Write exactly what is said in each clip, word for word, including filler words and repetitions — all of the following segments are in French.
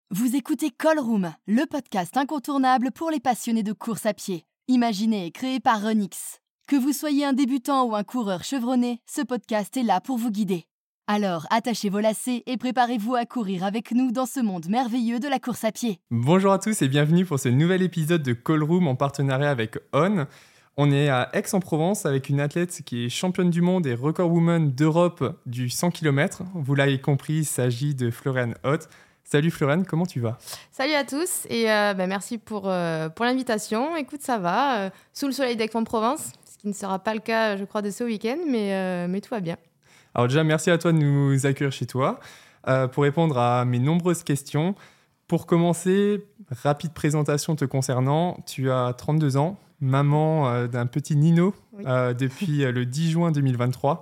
Vous écoutez Call Room, le podcast incontournable pour les passionnés de course à pied. Imaginé et créé par Runix. Que vous soyez un débutant ou un coureur chevronné, ce podcast est là pour vous guider. Alors, attachez vos lacets et préparez-vous à courir avec nous dans ce monde merveilleux de la course à pied. Bonjour à tous et bienvenue pour ce nouvel épisode de Call Room en partenariat avec On. On est à Aix-en-Provence avec une athlète qui est championne du monde et record woman d'Europe du cent kilomètres. Vous l'avez compris, il s'agit de Floriane Hott. Salut Floriane, comment tu vas ? Salut à tous et euh, bah, merci pour, euh, pour l'invitation. Écoute, ça va, euh, sous le soleil d'Aix-en-Provence, ce qui ne sera pas le cas, je crois, de ce week-end, mais, euh, mais tout va bien. Alors déjà, merci à toi de nous accueillir chez toi euh, pour répondre à mes nombreuses questions. Pour commencer, rapide présentation te concernant. Tu as trente-deux ans, maman euh, d'un petit Nino Oui. euh, depuis le dix juin deux mille vingt-trois.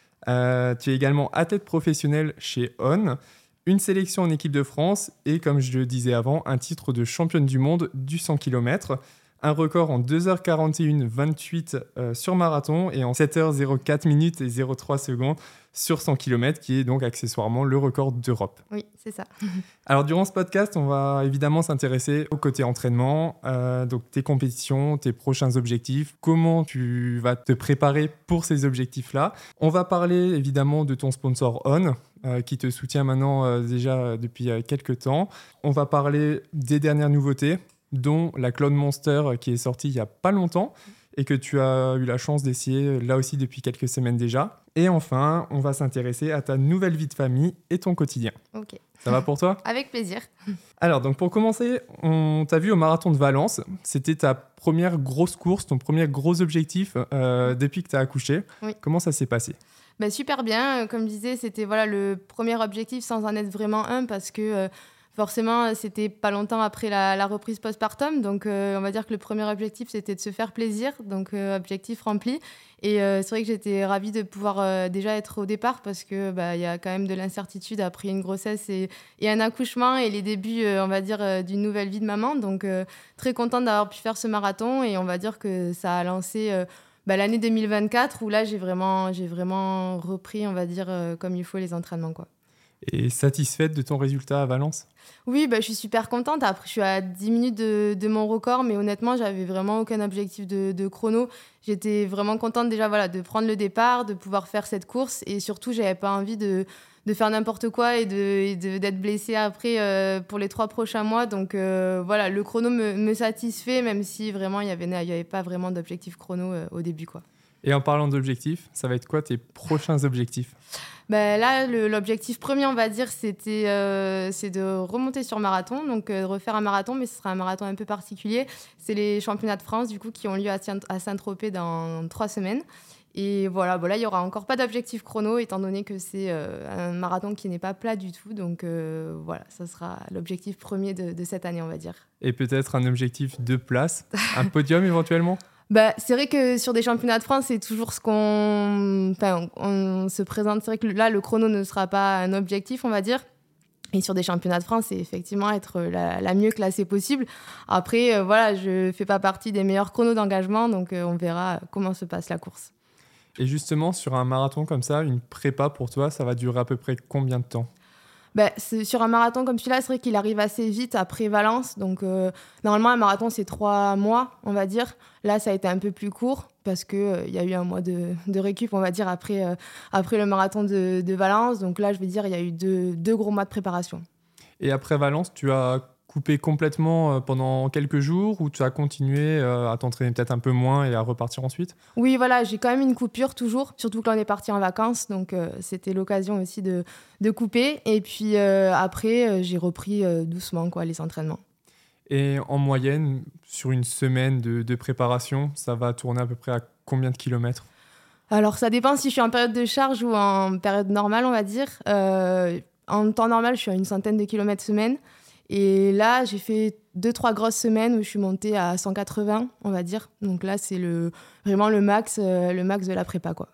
Euh, tu es également athlète professionnelle chez On. Une sélection en équipe de France et, comme je le disais avant, un titre de championne du monde du cent kilomètres. Un record en deux heures quarante et une vingt-huit euh, sur marathon et en sept heures zéro quatre minutes et zéro trois secondes sur cent kilomètres, qui est donc accessoirement le record d'Europe. Oui, c'est ça. Alors, durant ce podcast, on va évidemment s'intéresser au côté entraînement, euh, donc tes compétitions, tes prochains objectifs, comment tu vas te préparer pour ces objectifs-là. On va parler évidemment de ton sponsor On, euh, qui te soutient maintenant euh, déjà depuis euh, quelques temps. On va parler des dernières nouveautés, dont la Cloud Monster euh, qui est sortie il n'y a pas longtemps et que tu as eu la chance d'essayer là aussi depuis quelques semaines déjà. Et enfin, on va s'intéresser à ta nouvelle vie de famille et ton quotidien. Ok. Ça va pour toi ? Avec plaisir. Alors, donc pour commencer, on t'a vu au marathon de Valence. C'était ta première grosse course, ton premier gros objectif euh, depuis que tu as accouché. Oui. Comment ça s'est passé ? Bah, super bien. Comme je disais, c'était voilà, le premier objectif sans en être vraiment un parce que euh, forcément, c'était pas longtemps après la, la reprise postpartum. Donc, euh, on va dire que le premier objectif, c'était de se faire plaisir. Donc, euh, objectif rempli. Et euh, c'est vrai que j'étais ravie de pouvoir euh, déjà être au départ parce que bah, y a quand même de l'incertitude après une grossesse et, et un accouchement et les débuts, euh, on va dire, euh, d'une nouvelle vie de maman. Donc, euh, très contente d'avoir pu faire ce marathon. Et on va dire que ça a lancé euh, bah, l'année deux mille vingt-quatre où là, j'ai vraiment, j'ai vraiment repris, on va dire, euh, comme il faut les entraînements, quoi. Et satisfaite de ton résultat à Valence ? Oui, bah, je suis super contente. Après, je suis à dix minutes de, de mon record, mais honnêtement, j'avais vraiment aucun objectif de, de chrono. J'étais vraiment contente déjà voilà, de prendre le départ, de pouvoir faire cette course. Et surtout, je n'avais pas envie de, de faire n'importe quoi et, de, et de, d'être blessée après euh, pour les trois prochains mois. Donc euh, voilà, le chrono me, me satisfait, même si vraiment, il n'y avait, il y avait pas vraiment d'objectif chrono euh, au début, quoi. Et en parlant d'objectifs, ça va être quoi tes prochains objectifs ? Ben là, le, l'objectif premier, on va dire, c'était euh, c'est de remonter sur marathon, donc euh, de refaire un marathon, mais ce sera un marathon un peu particulier. C'est les championnats de France, du coup, qui ont lieu à, à Saint-Tropez dans trois semaines. Et voilà, bon, là, il n'y aura encore pas d'objectif chrono, étant donné que c'est euh, un marathon qui n'est pas plat du tout. Donc euh, voilà, ça sera l'objectif premier de, de cette année, on va dire. Et peut-être un objectif de place, un podium éventuellement ? Bah, c'est vrai que sur des championnats de France, c'est toujours ce qu'on... Enfin, on, on se présente. C'est vrai que là, le chrono ne sera pas un objectif, on va dire. Et sur des championnats de France, c'est effectivement être la, la mieux classée possible. Après, euh, voilà, je ne fais pas partie des meilleurs chronos d'engagement, donc euh, on verra comment se passe la course. Et justement, sur un marathon comme ça, une prépa pour toi, ça va durer à peu près combien de temps ? Ben, c'est, sur un marathon comme celui-là, c'est vrai qu'il arrive assez vite après Valence. Donc, euh, normalement, un marathon, c'est trois mois, on va dire. Là, ça a été un peu plus court parce qu'il euh, y a eu un mois de, de récup, on va dire, après, euh, après le marathon de, de Valence. Donc là, je vais dire, il y a eu deux, deux gros mois de préparation. Et après Valence, tu as coupé complètement pendant quelques jours ou tu as continué à t'entraîner peut-être un peu moins et à repartir ensuite ? Oui, voilà, j'ai quand même une coupure toujours, surtout quand on est parti en vacances. Donc, euh, c'était l'occasion aussi de, de couper. Et puis euh, après, euh, j'ai repris euh, doucement quoi, les entraînements. Et en moyenne, sur une semaine de, de préparation, ça va tourner à peu près à combien de kilomètres ? Alors, ça dépend si je suis en période de charge ou en période normale, on va dire. Euh, en temps normal, je suis à une centaine de kilomètres semaine. Et là, j'ai fait deux, trois grosses semaines où je suis montée à cent quatre-vingts, on va dire. Donc là, c'est le, vraiment le max, euh, le max de la prépa, quoi.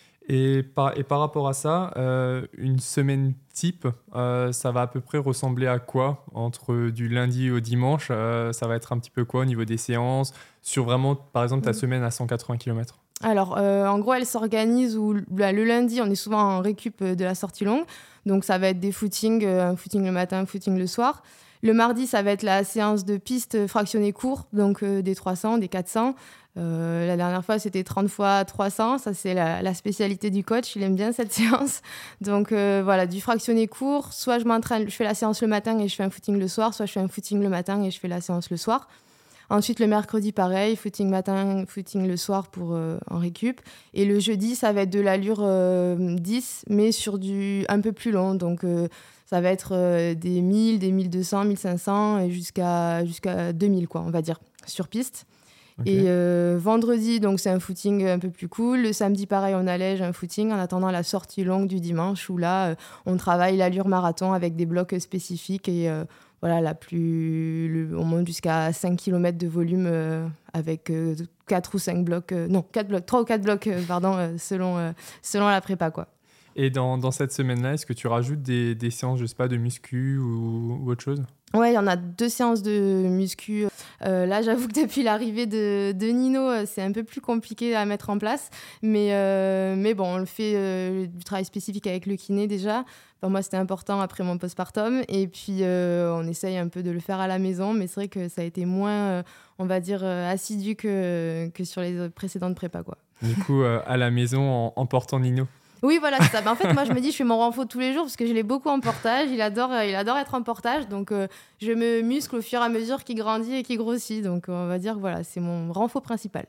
Et par, et par rapport à ça, euh, une semaine type, euh, ça va à peu près ressembler à quoi ? Entre du lundi au dimanche, euh, ça va être un petit peu quoi au niveau des séances ? Sur vraiment, par exemple, ta Mmh. semaine à cent quatre-vingts kilomètres ? Alors, euh, en gros, elle s'organise où bah, le lundi, on est souvent en récup de la sortie longue. Donc, ça va être des footings, euh, un footing le matin, un footing le soir. Le mardi, ça va être la séance de piste fractionnée court, donc euh, des trois cents, des quatre cents. Euh, la dernière fois, c'était trente fois trois cents. Ça, c'est la, la spécialité du coach. Il aime bien cette séance. Donc, euh, voilà, du fractionné court. Soit je m'entraîne, je fais la séance le matin et je fais un footing le soir. Soit je fais un footing le matin et je fais la séance le soir. Ensuite, le mercredi, pareil, footing matin, footing le soir pour euh, en récup. Et le jeudi, ça va être de l'allure euh, dix, mais sur du un peu plus long. Donc, euh, ça va être euh, des mille, des mille deux cents, mille cinq cents et jusqu'à, jusqu'à deux mille, quoi, on va dire, sur piste. Okay. Et euh, vendredi, donc c'est un footing un peu plus cool. Le samedi, pareil, on allège un footing en attendant la sortie longue du dimanche où là, euh, on travaille l'allure marathon avec des blocs spécifiques et euh, voilà, la plus, le, on monte jusqu'à cinq kilomètres de volume euh, avec euh, quatre ou cinq blocs, euh, non, quatre blocs, trois ou quatre blocs, euh, pardon, euh, selon, euh, selon la prépa, quoi. Et dans, dans cette semaine-là, est-ce que tu rajoutes des, des séances, je sais pas, de muscu ou, ou autre chose ? Ouais, il y en a deux séances de muscu. Euh, là, j'avoue que depuis l'arrivée de, de Nino, c'est un peu plus compliqué à mettre en place. Mais, euh, mais bon, on le fait euh, du travail spécifique avec le kiné déjà. Pour moi, c'était important après mon postpartum. Et puis, euh, on essaye un peu de le faire à la maison. Mais c'est vrai que ça a été moins, euh, on va dire, euh, assidu que, que sur les précédentes prépas, quoi. Du coup, euh, à la maison, en, en portant Nino ? Oui, voilà, c'est ça. Ben, en fait, moi, je me dis, je fais mon renfort tous les jours parce que je l'ai beaucoup en portage. Il adore, euh, il adore être en portage. Donc, euh, je me muscle au fur et à mesure qu'il grandit et qu'il grossit. Donc, on va dire que voilà, c'est mon renfort principal.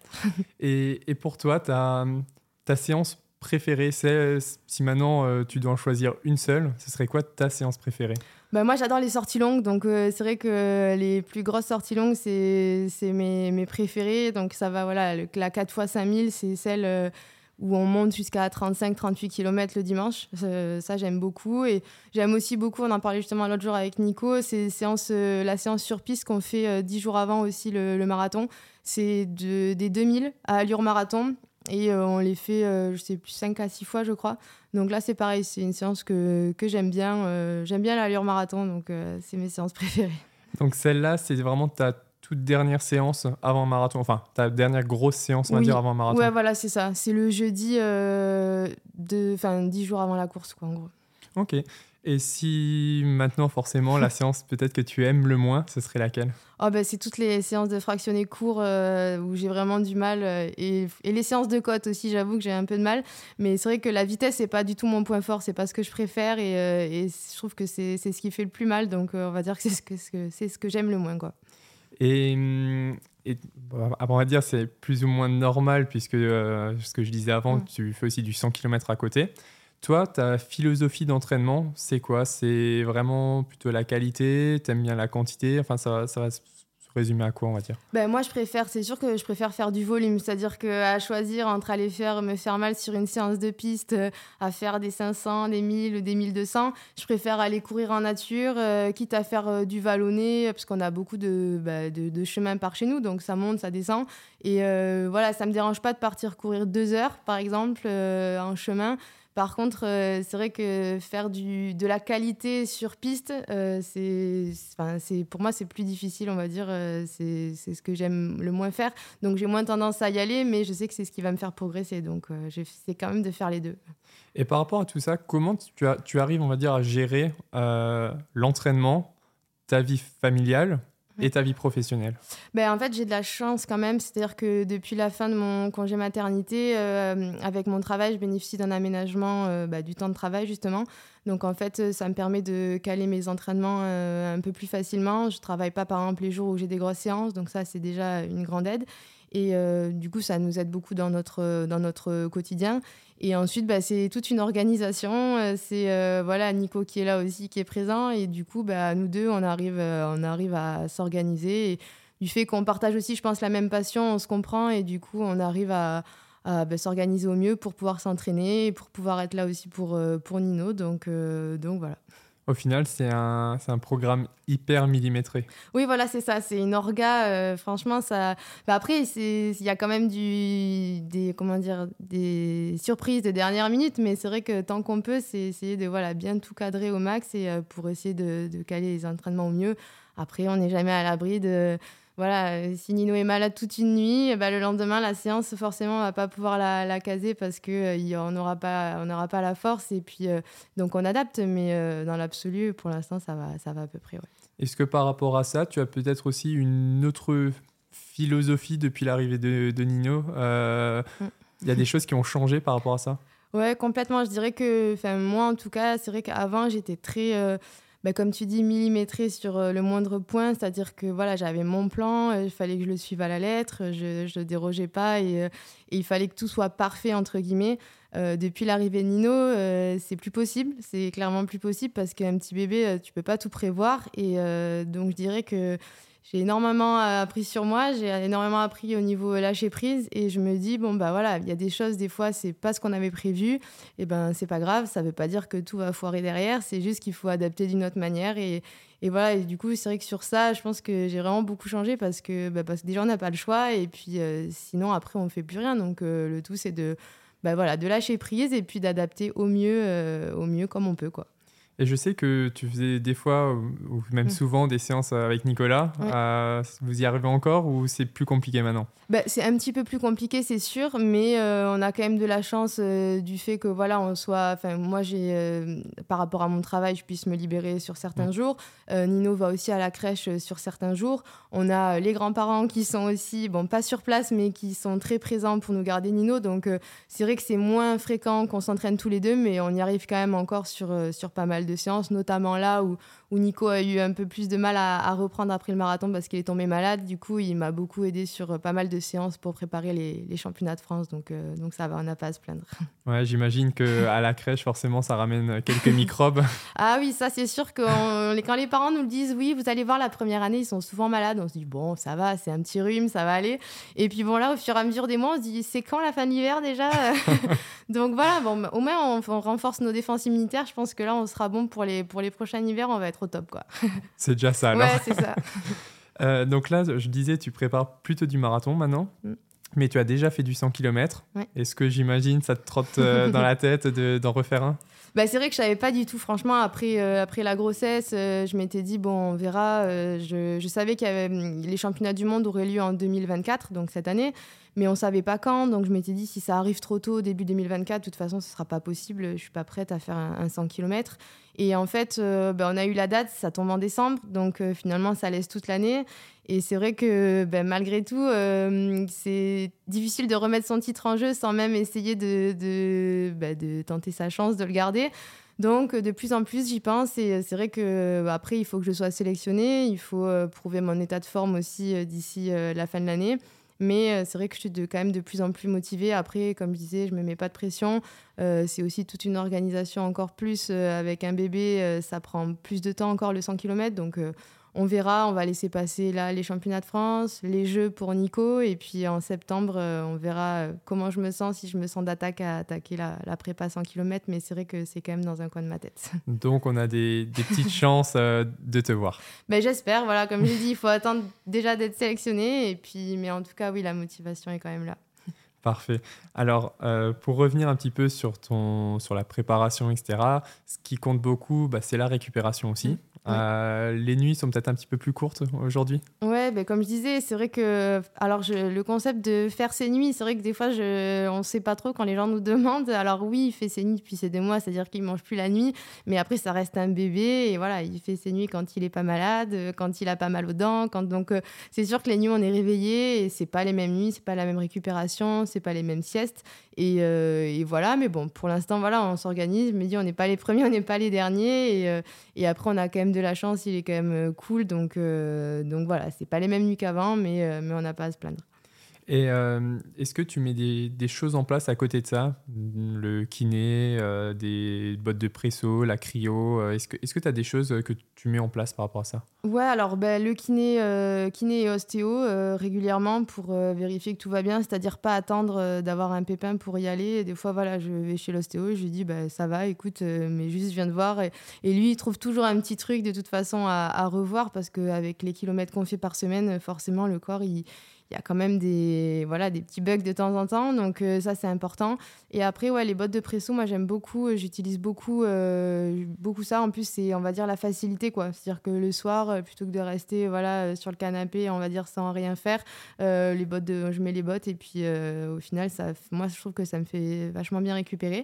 et, et pour toi, ta, ta séance préférée, c'est, si maintenant euh, tu dois en choisir une seule, ce serait quoi ta séance préférée ? Ben, moi, j'adore les sorties longues. Donc, euh, c'est vrai que les plus grosses sorties longues, c'est, c'est mes, mes préférées. Donc, ça va, voilà, le, la quatre fois cinq mille, c'est celle... Euh, où on monte jusqu'à trente-cinq à trente-huit kilomètres le dimanche. Euh, ça, j'aime beaucoup. Et j'aime aussi beaucoup, on en parlait justement l'autre jour avec Nico, c'est séance, euh, la séance sur piste qu'on fait euh, dix jours avant aussi le, le marathon. C'est de, des deux mille à allure marathon. Et euh, on les fait, euh, je sais plus, cinq à six fois, je crois. Donc là, c'est pareil, c'est une séance que, que j'aime bien. Euh, j'aime bien l'allure marathon, donc euh, c'est mes séances préférées. Donc celle-là, c'est vraiment ta toute dernière séance avant un marathon, enfin ta dernière grosse séance, on va oui. dire, avant un marathon. Ouais, voilà, c'est ça. C'est le jeudi, euh, de, enfin, dix jours avant la course, quoi, en gros. Ok. Et si maintenant, forcément, la séance peut-être que tu aimes le moins, ce serait laquelle ? Oh, bah, c'est toutes les séances de fractionné court euh, où j'ai vraiment du mal. Euh, et, et les séances de côte aussi, j'avoue que j'ai un peu de mal. Mais c'est vrai que la vitesse, c'est pas du tout mon point fort. C'est pas ce que je préfère. Et, euh, et je trouve que c'est, c'est ce qui fait le plus mal. Donc, euh, on va dire que c'est ce que, ce que, c'est ce que j'aime le moins, quoi. Et, et on va dire c'est plus ou moins normal puisque euh, ce que je disais avant, mmh. tu fais aussi du cent kilomètres à côté. Toi, ta philosophie d'entraînement, c'est quoi ? C'est vraiment plutôt la qualité ? T'aimes bien la quantité ? Enfin, ça, ça va se résumer à quoi, on va dire ? Ben, moi, je préfère, c'est sûr que je préfère faire du volume. C'est-à-dire qu'à choisir entre aller faire, me faire mal sur une séance de piste, euh, à faire des cinq cents, des mille, des mille deux cents, je préfère aller courir en nature, euh, quitte à faire euh, du vallonné, parce qu'on a beaucoup de, bah, de, de chemins par chez nous, donc ça monte, ça descend. Et euh, voilà, ça ne me dérange pas de partir courir deux heures, par exemple, euh, en chemin. Par contre, euh, c'est vrai que faire du, de la qualité sur piste, euh, c'est, c'est, pour moi, c'est plus difficile, on va dire. Euh, c'est, c'est ce que j'aime le moins faire. Donc, j'ai moins tendance à y aller, mais je sais que c'est ce qui va me faire progresser. Donc, euh, j'essaie quand même de faire les deux. Et par rapport à tout ça, comment tu, as, tu arrives, on va dire, à gérer euh, l'entraînement, ta vie familiale et ta vie professionnelle ? Ben, en fait, j'ai de la chance quand même. C'est-à-dire que depuis la fin de mon congé maternité, euh, avec mon travail, je bénéficie d'un aménagement euh, bah, du temps de travail, justement. Donc, en fait, ça me permet de caler mes entraînements euh, un peu plus facilement. Je ne travaille pas, par exemple, les jours où j'ai des grosses séances. Donc, ça, c'est déjà une grande aide. Et euh, du coup, ça nous aide beaucoup dans notre, dans notre quotidien. Et ensuite, bah, c'est toute une organisation. C'est euh, voilà, Nico qui est là aussi, qui est présent. Et du coup, bah, nous deux, on arrive, euh, on arrive à s'organiser. Et du fait qu'on partage aussi, je pense, la même passion, on se comprend. Et du coup, on arrive à, à bah, s'organiser au mieux pour pouvoir s'entraîner et pour pouvoir être là aussi pour, euh, pour Nino. Donc, euh, donc voilà. Au final, c'est un, c'est un programme hyper millimétré. Oui, voilà, c'est ça. C'est une orga. Euh, franchement, ça. Bah, après, il y a quand même du, des, comment dire, des surprises de dernière minute, mais c'est vrai que tant qu'on peut, c'est essayer de voilà, bien tout cadrer au max et euh, pour essayer de, de caler les entraînements au mieux. Après, on n'est jamais à l'abri de. Voilà, si Nino est malade toute une nuit, bah, le lendemain, la séance, forcément, on ne va pas pouvoir la, la caser parce qu'on euh, n'aura pas, on pas la force. Et puis, euh, donc, on adapte. Mais euh, dans l'absolu, pour l'instant, ça va, ça va à peu près. Ouais. Est-ce que par rapport à ça, tu as peut-être aussi une autre philosophie depuis l'arrivée de, de Nino? euh, Mm. Il y a des choses qui ont changé par rapport à ça? Ouais, complètement. Je dirais que, enfin, moi en tout cas, c'est vrai qu'avant, j'étais très, euh, bah, comme tu dis, millimétrée sur euh, le moindre point. C'est-à-dire que voilà, j'avais mon plan, euh, il fallait que je le suive à la lettre, je ne dérogeais pas et, euh, et il fallait que tout soit parfait, entre guillemets. Euh, depuis l'arrivée de Nino, euh, c'est plus possible. C'est clairement plus possible parce qu'un petit bébé, euh, tu peux pas tout prévoir. Et euh, donc, je dirais que j'ai énormément appris sur moi, j'ai énormément appris au niveau lâcher prise et je me dis, bon, bah voilà, il y a des choses, des fois, c'est pas ce qu'on avait prévu, et ben c'est pas grave, ça veut pas dire que tout va foirer derrière, c'est juste qu'il faut adapter d'une autre manière et, et voilà, et du coup, c'est vrai que sur ça, je pense que j'ai vraiment beaucoup changé parce que, bah, parce que déjà, on n'a pas le choix et puis euh, sinon, après, on fait plus rien. Donc, euh, le tout, c'est de, bah, voilà, de lâcher prise et puis d'adapter au mieux, euh, au mieux comme on peut, quoi. Et je sais que tu faisais des fois, ou ou même Mm. souvent, des séances avec Nicolas. Ouais. Euh, vous y arrivez encore ou c'est plus compliqué maintenant? Bah, c'est un petit peu plus compliqué, c'est sûr, mais euh, on a quand même de la chance euh, du fait que voilà, on soit. Enfin, moi, j'ai euh, par rapport à mon travail, je puisse me libérer sur certains Mm. jours. Euh, Nino va aussi à la crèche euh, sur certains jours. On a euh, les grands-parents qui sont aussi, bon, pas sur place, mais qui sont très présents pour nous garder Nino. Donc, euh, c'est vrai que c'est moins fréquent qu'on s'entraîne tous les deux, mais on y arrive quand même encore sur euh, sur pas mal de séances, notamment là où où Nico a eu un peu plus de mal à, à reprendre après le marathon parce qu'il est tombé malade. Du coup, il m'a beaucoup aidé sur pas mal de séances pour préparer les, les championnats de France. Donc, euh, donc ça va, on n'a pas à se plaindre. Ouais, j'imagine qu'à la crèche, forcément, ça ramène quelques microbes. Ah oui, ça c'est sûr que on- quand les parents nous le disent, oui, vous allez voir, la première année, ils sont souvent malades. On se dit, bon, ça va, c'est un petit rhume, ça va aller. Et puis bon, là, au fur et à mesure des mois, on se dit, c'est quand la fin de l'hiver déjà? Donc voilà, bon, au moins, on, on renforce nos défenses immunitaires. Je pense que là, on sera bon pour les, pour les prochains hivers, on va être au top, quoi. C'est déjà ça, alors. Ouais, c'est ça. Euh, donc là, je disais, tu prépares plutôt du marathon maintenant, Mm. mais tu as déjà fait du cent kilomètres. Ouais. Est-ce que j'imagine ça te trotte euh, dans la tête de, d'en refaire un? Bah, c'est vrai que je savais pas du tout, franchement, après, euh, après la grossesse, euh, je m'étais dit, bon, on verra. Euh, je, je savais que les championnats du monde auraient lieu en deux mille vingt-quatre, donc cette année, mais on savait pas quand, donc je m'étais dit, si ça arrive trop tôt, début deux mille vingt-quatre, de toute façon, ce sera pas possible, je suis pas prête à faire un, un cent kilomètres. Et en fait, euh, bah, on a eu la date, ça tombe en décembre, donc euh, finalement, ça laisse toute l'année. Et c'est vrai que bah, malgré tout, euh, c'est difficile de remettre son titre en jeu sans même essayer de, de, bah, de tenter sa chance de le garder. Donc, de plus en plus, j'y pense. Et c'est vrai qu'après, il faut que je sois sélectionnée. Il faut euh, prouver mon état de forme aussi euh, d'ici euh, la fin de l'année. Mais euh, c'est vrai que je suis de, quand même de plus en plus motivée. Après, comme je disais, je ne me mets pas de pression. Euh, c'est aussi toute une organisation encore plus. Euh, avec un bébé, euh, ça prend plus de temps encore le cent kilomètres. Donc, euh, on verra. On va laisser passer là, les championnats de France, les Jeux pour Nico. Et puis, en septembre, euh, on verra euh, comment je me sens, si je me sens d'attaque à attaquer la, la prépa cent kilomètres. Mais c'est vrai que c'est quand même dans un coin de ma tête. Donc, on a des, des petites chances euh, de te voir. Ben, j'espère. Voilà, comme j'ai dit, il faut attendre déjà d'être sélectionné. Et puis, mais en tout cas, oui, la motivation est quand même là. Parfait. Alors, euh, pour revenir un petit peu sur, ton, sur la préparation, et cetera, ce qui compte beaucoup, bah, c'est la récupération aussi. Mmh. Euh, les nuits sont peut-être un petit peu plus courtes aujourd'hui? Ouais, ben comme je disais, c'est vrai que alors je, le concept de faire ses nuits, c'est vrai que des fois je, on sait pas trop quand les gens nous demandent. Alors oui, il fait ses nuits depuis ces deux mois, c'est-à-dire qu'il mange plus la nuit, mais après ça reste un bébé et voilà, il fait ses nuits quand il est pas malade, quand il a pas mal aux dents, quand donc euh, c'est sûr que les nuits on est réveillé et c'est pas les mêmes nuits, c'est pas la même récupération, c'est pas les mêmes siestes et, euh, et voilà. Mais bon, pour l'instant voilà, on s'organise. Je me dis on n'est pas les premiers, on n'est pas les derniers et, euh, et après on a quand même de la chance, il est quand même euh, cool, donc euh, donc voilà. C'est pas les mêmes nuits qu'avant, mais, euh, mais on n'a pas à se plaindre. Et euh, est-ce que tu mets des, des choses en place à côté de ça? Le kiné, euh, des bottes de presso, la cryo. euh, Est-ce que est-ce que tu as des choses que tu mets en place par rapport à ça? Ouais, alors ben, le kiné, euh, kiné et ostéo euh, régulièrement pour euh, vérifier que tout va bien, c'est-à-dire pas attendre euh, d'avoir un pépin pour y aller. Et des fois, voilà, je vais chez l'ostéo et je lui dis bah, ça va, écoute, euh, mais juste je viens de voir. Et, et lui, il trouve toujours un petit truc de toute façon à, à revoir parce qu'avec les kilomètres qu'on fait par semaine, forcément, le corps, il il y a quand même des, voilà, des petits bugs de temps en temps, donc euh, ça c'est important. Et après, ouais, les bottes de presso, moi j'aime beaucoup, j'utilise beaucoup, euh, beaucoup ça. En plus, c'est, on va dire, la facilité, quoi. C'est-à-dire que le soir, euh, plutôt que de rester voilà, sur le canapé, on va dire, sans rien faire, euh, les bottes de, je mets les bottes et puis euh, au final, ça, moi je trouve que ça me fait vachement bien récupérer.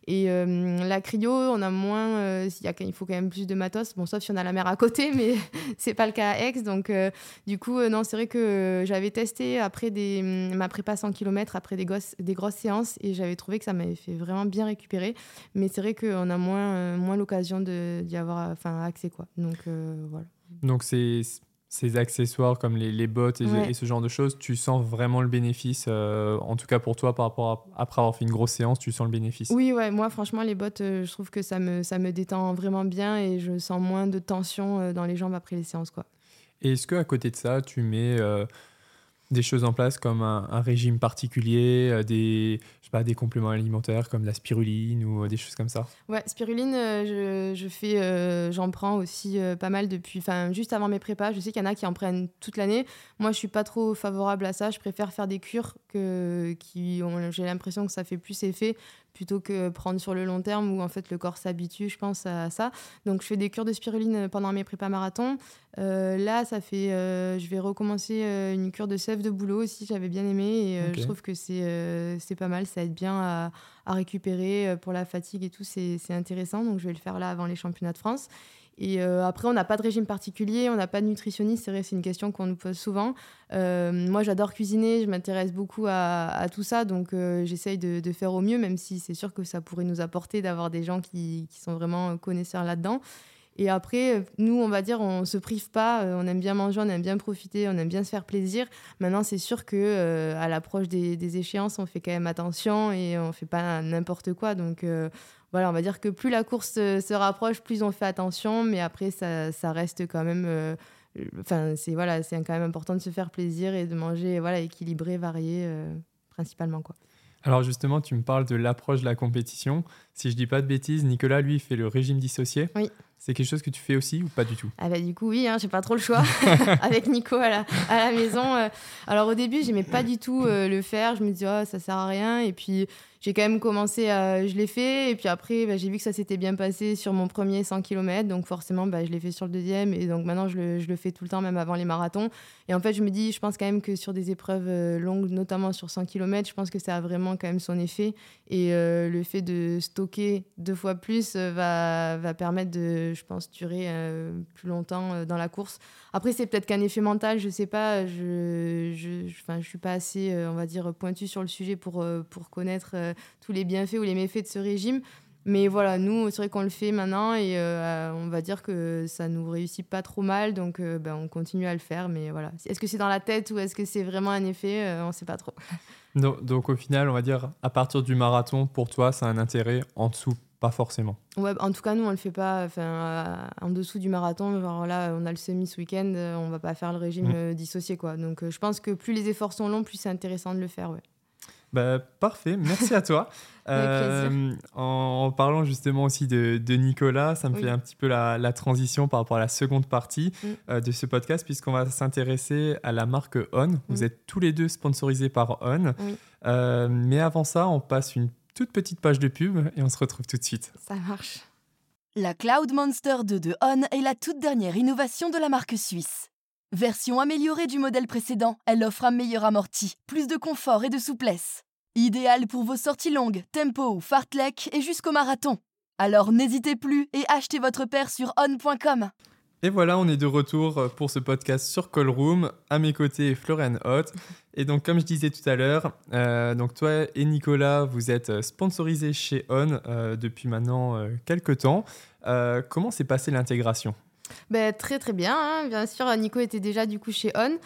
Et euh, la cryo, on a moins, euh, il, y a, il faut quand même plus de matos, bon, sauf si on a la mer à côté, mais c'est pas le cas à Aix. Donc, euh, du coup, euh, non, c'est vrai que euh, j'avais testé après des, ma prépa cent kilomètres, après des, gosses, des grosses séances, et j'avais trouvé que ça m'avait fait vraiment bien récupérer. Mais c'est vrai qu'on a moins, euh, moins l'occasion de, d'y avoir enfin, accès, quoi. Donc, euh, voilà. Donc, c'est... ces accessoires comme les, les bottes et, Ouais. et ce genre de choses, tu sens vraiment le bénéfice, euh, en tout cas pour toi, par rapport à, après avoir fait une grosse séance, tu sens le bénéfice. Oui, ouais, moi franchement les bottes, euh, je trouve que ça me, ça me détend vraiment bien et je sens moins de tension euh, dans les jambes après les séances, quoi. Et est-ce qu'à côté de ça, tu mets euh, des choses en place comme un, un régime particulier, euh, des, je sais pas, des compléments alimentaires comme la spiruline ou euh, des choses comme ça? Ouais, spiruline, euh, je, je fais, euh, j'en prends aussi euh, pas mal depuis, enfin juste avant mes prépas. Je sais qu'il y en a qui en prennent toute l'année. Moi, je suis pas trop favorable à ça. Je préfère faire des cures que, qui ont, j'ai l'impression que ça fait plus effet plutôt que prendre sur le long terme où en fait le corps s'habitue, je pense, à ça. Donc, je fais des cures de spiruline pendant mes prépas marathon. Euh, là, ça fait, euh, je vais recommencer euh, une cure de sève de bouleau aussi. J'avais bien aimé et euh, Ok. je trouve que c'est, euh, c'est pas mal. Ça aide bien à à récupérer pour la fatigue et tout, c'est, c'est intéressant. Donc, je vais le faire là avant les championnats de France. Et euh, après, on n'a pas de régime particulier, on n'a pas de nutritionniste. C'est vrai, c'est une question qu'on nous pose souvent. Euh, moi, j'adore cuisiner, je m'intéresse beaucoup à, à tout ça. Donc, euh, j'essaye de, de faire au mieux, même si c'est sûr que ça pourrait nous apporter d'avoir des gens qui, qui sont vraiment connaisseurs là-dedans. Et après, nous, on va dire, on se prive pas, on aime bien manger, on aime bien profiter, on aime bien se faire plaisir. Maintenant, c'est sûr que euh, à l'approche des, des échéances, on fait quand même attention et on fait pas n'importe quoi. Donc euh, voilà, on va dire que plus la course se, se rapproche, plus on fait attention, mais après, ça, ça reste quand même... Euh, enfin, c'est, voilà, c'est quand même important de se faire plaisir et de manger voilà, équilibré, varié, euh, principalement, quoi. Alors justement, tu me parles de l'approche de la compétition. Si je dis pas de bêtises, Nicolas, lui, fait le régime dissocié. Oui. C'est quelque chose que tu fais aussi ou pas du tout? Ah bah du coup oui, hein, j'ai pas trop le choix avec Nico à la, à la maison. Euh. Alors au début, j'aimais pas du tout euh, le faire. Je me disais oh, ça sert à rien. Et puis j'ai quand même commencé à, je l'ai fait. Et puis après, bah, j'ai vu que ça s'était bien passé sur mon premier cent kilomètres. Donc forcément, bah, je l'ai fait sur le deuxième. Et donc maintenant, je le, je le fais tout le temps, même avant les marathons. Et en fait, je me dis, je pense quand même que sur des épreuves euh, longues, notamment sur cent kilomètres, je pense que ça a vraiment quand même son effet. Et euh, le fait de stocker deux fois plus euh, va, va permettre de, je pense, durer euh, plus longtemps euh, dans la course. Après, c'est peut-être qu'un effet mental, je sais pas. Je, je, je, je suis pas assez, euh, on va dire, pointue sur le sujet pour, euh, pour connaître euh, tous les bienfaits ou les méfaits de ce régime. Mais voilà, nous, c'est vrai qu'on le fait maintenant et euh, on va dire que ça nous réussit pas trop mal, donc euh, ben, on continue à le faire. Mais voilà, est-ce que c'est dans la tête ou est-ce que c'est vraiment un effet euh, on sait pas trop. Donc, donc au final, on va dire, à partir du marathon, pour toi, ça a un intérêt. En dessous, pas forcément. Ouais, en tout cas, nous, on le fait pas euh, en dessous du marathon. Genre là, on a le semi ce week-end, euh, on va pas faire le régime mmh. euh, dissocié, quoi. Donc, euh, je pense que plus les efforts sont longs, plus c'est intéressant de le faire, ouais. Bah, parfait, merci à toi. euh, en, en parlant justement aussi de, de Nicolas, ça me oui. fait un petit peu la, la transition par rapport à la seconde partie mm. euh, de ce podcast, puisqu'on va s'intéresser à la marque On. Mm. Vous êtes tous les deux sponsorisés par On. Oui. Euh, mais avant ça, on passe une toute petite page de pub et on se retrouve tout de suite. Ça marche. La Cloud Monster deux de On est la toute dernière innovation de la marque suisse. Version améliorée du modèle précédent, elle offre un meilleur amorti, plus de confort et de souplesse. Idéal pour vos sorties longues, tempo ou fartlek et jusqu'au marathon. Alors n'hésitez plus et achetez votre paire sur on point com. Et voilà, on est de retour pour ce podcast sur Callroom. À mes côtés, Florian Hott. Et donc, comme je disais tout à l'heure, euh, donc toi et Nicolas, vous êtes sponsorisés chez On euh, depuis maintenant euh, quelques temps. Euh, comment s'est passée l'intégration ? Ben, très très bien, hein. Bien sûr, Nico était déjà du coup chez On.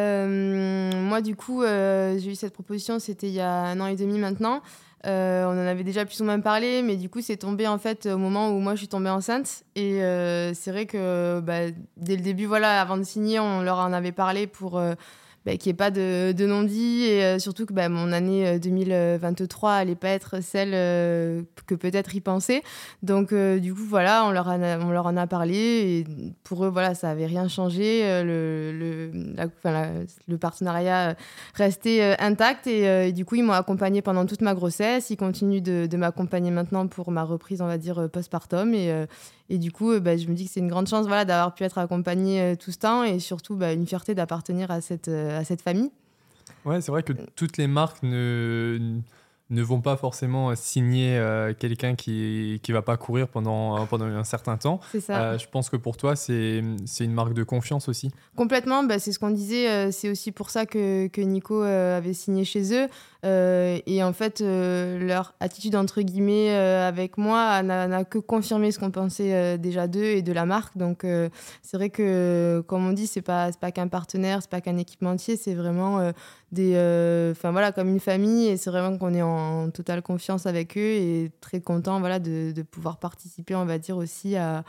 Euh, moi du coup, euh, j'ai eu cette proposition, c'était il y a un an et demi maintenant. Euh, on en avait déjà plus ou moins parlé, mais du coup c'est tombé en fait au moment où moi je suis tombée enceinte. Et euh, c'est vrai que bah, dès le début, voilà, avant de signer, on leur en avait parlé pour... Euh, Bah, qu'il n'y ait pas de, de non-dit et euh, surtout que bah, mon année deux mille vingt-trois n'allait pas être celle euh, que peut-être ils pensaient. Donc euh, du coup, voilà, on leur, en a, on leur en a parlé et pour eux, voilà, ça n'avait rien changé. Euh, le, le, la, enfin, la, le partenariat restait euh, intact et, euh, et du coup, ils m'ont accompagnée pendant toute ma grossesse. Ils continuent de, de m'accompagner maintenant pour ma reprise, on va dire, postpartum et euh, Et du coup, bah, je me dis que c'est une grande chance voilà, d'avoir pu être accompagnée euh, tout ce temps et surtout bah, une fierté d'appartenir à cette, euh, à cette famille. Ouais, c'est vrai que toutes les marques ne, ne vont pas forcément signer euh, quelqu'un qui qui va pas courir pendant pendant un certain temps. C'est ça. Euh, je pense que pour toi, c'est c'est une marque de confiance aussi. Complètement, bah, c'est ce qu'on disait, euh, c'est aussi pour ça que, que Nico euh, avait signé chez eux. Euh, et en fait, euh, leur attitude, entre guillemets, euh, avec moi n'a, n'a que confirmé ce qu'on pensait euh, déjà d'eux et de la marque. Donc, euh, c'est vrai que, comme on dit, c'est pas, c'est pas qu'un partenaire, c'est pas qu'un équipementier, c'est vraiment euh, des, euh, voilà, comme une famille. Et c'est vraiment qu'on est en, en totale confiance avec eux et très content voilà, de, de pouvoir participer, on va dire, aussi à,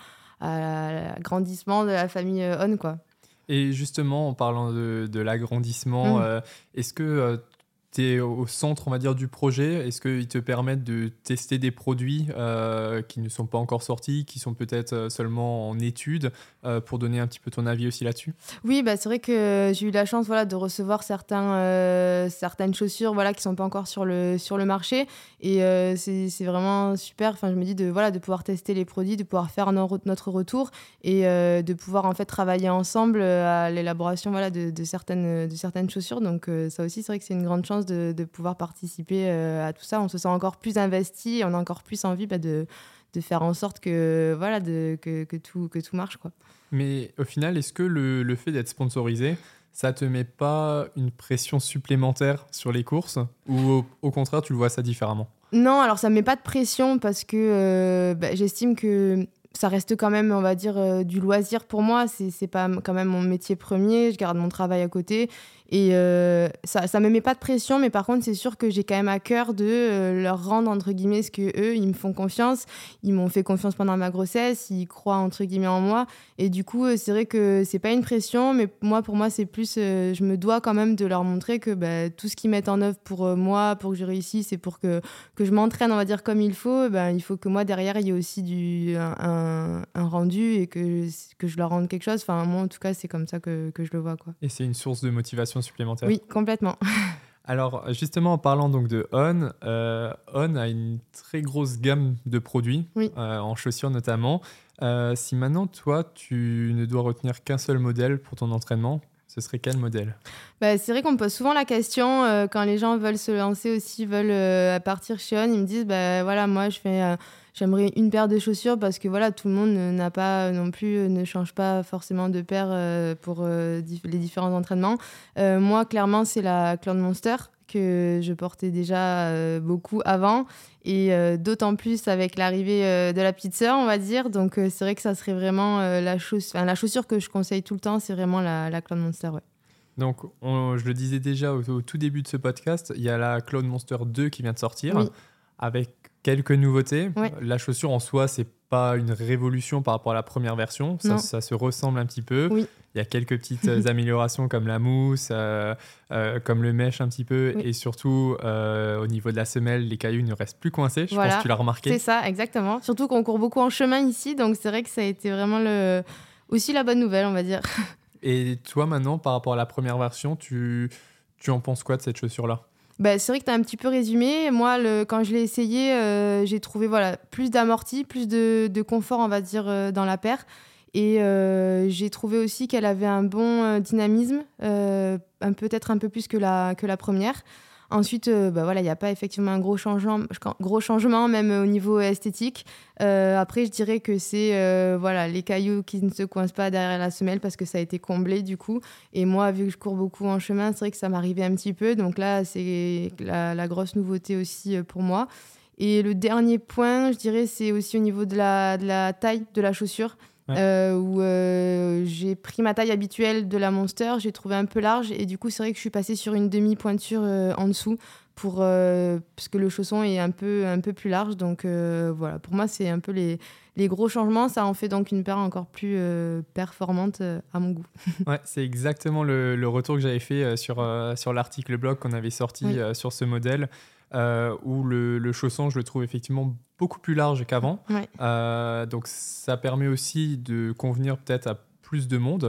à l'agrandissement de la famille euh, On, quoi. Et justement, en parlant de, de l'agrandissement, Mmh. euh, est-ce que euh, tu es au centre, on va dire, du projet? Est-ce qu'ils te permettent de tester des produits euh, qui ne sont pas encore sortis, qui sont peut-être euh, seulement en études, euh, pour donner un petit peu ton avis aussi là-dessus? Oui, bah, c'est vrai que j'ai eu la chance voilà, de recevoir certains, euh, certaines chaussures voilà, qui ne sont pas encore sur le, sur le marché. Et euh, c'est, c'est vraiment super. Enfin, je me dis de, voilà, de pouvoir tester les produits, de pouvoir faire no- notre retour et euh, de pouvoir en fait, travailler ensemble à l'élaboration voilà, de, de, certaines, de certaines chaussures. Donc euh, ça aussi, c'est vrai que c'est une grande chance de, de pouvoir participer euh, à tout ça. On se sent encore plus investi et on a encore plus envie bah, de, de faire en sorte que, voilà, de, que, que, tout, que tout marche, quoi. Mais au final, est-ce que le, le fait d'être sponsorisé, ça te met pas une pression supplémentaire sur les courses, ou au, au contraire, tu le vois ça différemment? Non, alors ça ne met pas de pression parce que euh, bah, j'estime que ça reste quand même, on va dire, euh, du loisir pour moi. C'est, c'est pas m- quand même mon métier premier. Je garde mon travail à côté. Et euh, ça ne me met pas de pression, mais par contre, c'est sûr que j'ai quand même à cœur de euh, leur rendre, entre guillemets, ce qu'eux, ils me font confiance. Ils m'ont fait confiance pendant ma grossesse. Ils croient, entre guillemets, en moi. Et du coup, euh, c'est vrai que c'est pas une pression, mais moi, pour moi, c'est plus, euh, je me dois quand même de leur montrer que bah, tout ce qu'ils mettent en œuvre pour euh, moi, pour que je réussisse et pour que que je m'entraîne, on va dire, comme il faut, ben, il faut que moi, derrière, il y ait aussi du, un, un, un rendu et que, que je leur rende quelque chose. Enfin, moi, en tout cas, c'est comme ça que, que je le vois, quoi. Et c'est une source de motivation supplémentaire. Oui, complètement. Alors, justement, en parlant donc de On, euh, On a une très grosse gamme de produits, Oui. euh, en chaussures notamment. Euh, si maintenant, toi, tu ne dois retenir qu'un seul modèle pour ton entraînement, ce serait quel modèle? Bah, c'est vrai qu'on me pose souvent la question euh, quand les gens veulent se lancer aussi, veulent euh, partir chez On, ils me disent bah voilà moi je fais euh, j'aimerais une paire de chaussures parce que voilà tout le monde euh, n'a pas non plus euh, ne change pas forcément de paire euh, pour euh, dif- les différents entraînements. Euh, moi clairement c'est la Cloud Monster que je portais déjà euh, beaucoup avant et euh, d'autant plus avec l'arrivée euh, de la petite sœur on va dire, donc euh, c'est vrai que ça serait vraiment euh, la, chauss- enfin, la chaussure que je conseille tout le temps, c'est vraiment la, la Cloud Monster, ouais. Donc, on- je le disais déjà au, au tout début de ce podcast, il y a la Cloud Monster deux qui vient de sortir, Oui. avec quelques nouveautés. Ouais. La chaussure en soi, c'est pas une révolution par rapport à la première version, ça, Non. ça se ressemble un petit peu. Oui. Il y a quelques petites euh, améliorations comme la mousse, euh, euh, comme le mesh un petit peu, Oui. et surtout euh, au niveau de la semelle, les cailloux ne restent plus coincés. Je Voilà. pense que tu l'as remarqué. C'est ça, exactement. Surtout qu'on court beaucoup en chemin ici, donc c'est vrai que ça a été vraiment le... aussi la bonne nouvelle, on va dire. Et toi, maintenant, par rapport à la première version, tu, tu en penses quoi de cette chaussure-là? Bah, c'est vrai que tu as un petit peu résumé. Moi, le... quand je l'ai essayé, euh, j'ai trouvé voilà, plus d'amorti, plus de, de confort, on va dire, euh, dans la paire. Et euh, j'ai trouvé aussi qu'elle avait un bon euh, dynamisme, euh, un, peut-être un peu plus que la, que la première. Ensuite, euh, bah voilà, il n'y a pas effectivement un gros changement, gros changement même au niveau esthétique. Euh, après, je dirais que c'est euh, voilà, les cailloux qui ne se coincent pas derrière la semelle parce que ça a été comblé du coup. Et moi, vu que je cours beaucoup en chemin, c'est vrai que ça m'arrivait un petit peu. Donc là, c'est la, la grosse nouveauté aussi pour moi. Et le dernier point, je dirais, c'est aussi au niveau de la, de la taille de la chaussure. Ouais. Euh, où euh, j'ai pris ma taille habituelle de la Monster, j'ai trouvé un peu large et du coup c'est vrai que je suis passée sur une demi-pointure euh, en dessous pour, euh, parce que le chausson est un peu, un peu plus large, donc euh, voilà, pour moi c'est un peu les, les gros changements, ça en fait donc une paire encore plus euh, performante euh, à mon goût. Ouais, c'est exactement le, le retour que j'avais fait euh, sur, euh, sur l'article blog qu'on avait sorti Oui. euh, sur ce modèle. Euh, où le, le chausson, je le trouve effectivement beaucoup plus large qu'avant. Ouais. Euh, donc ça permet aussi de convenir peut-être à plus de monde. Oui.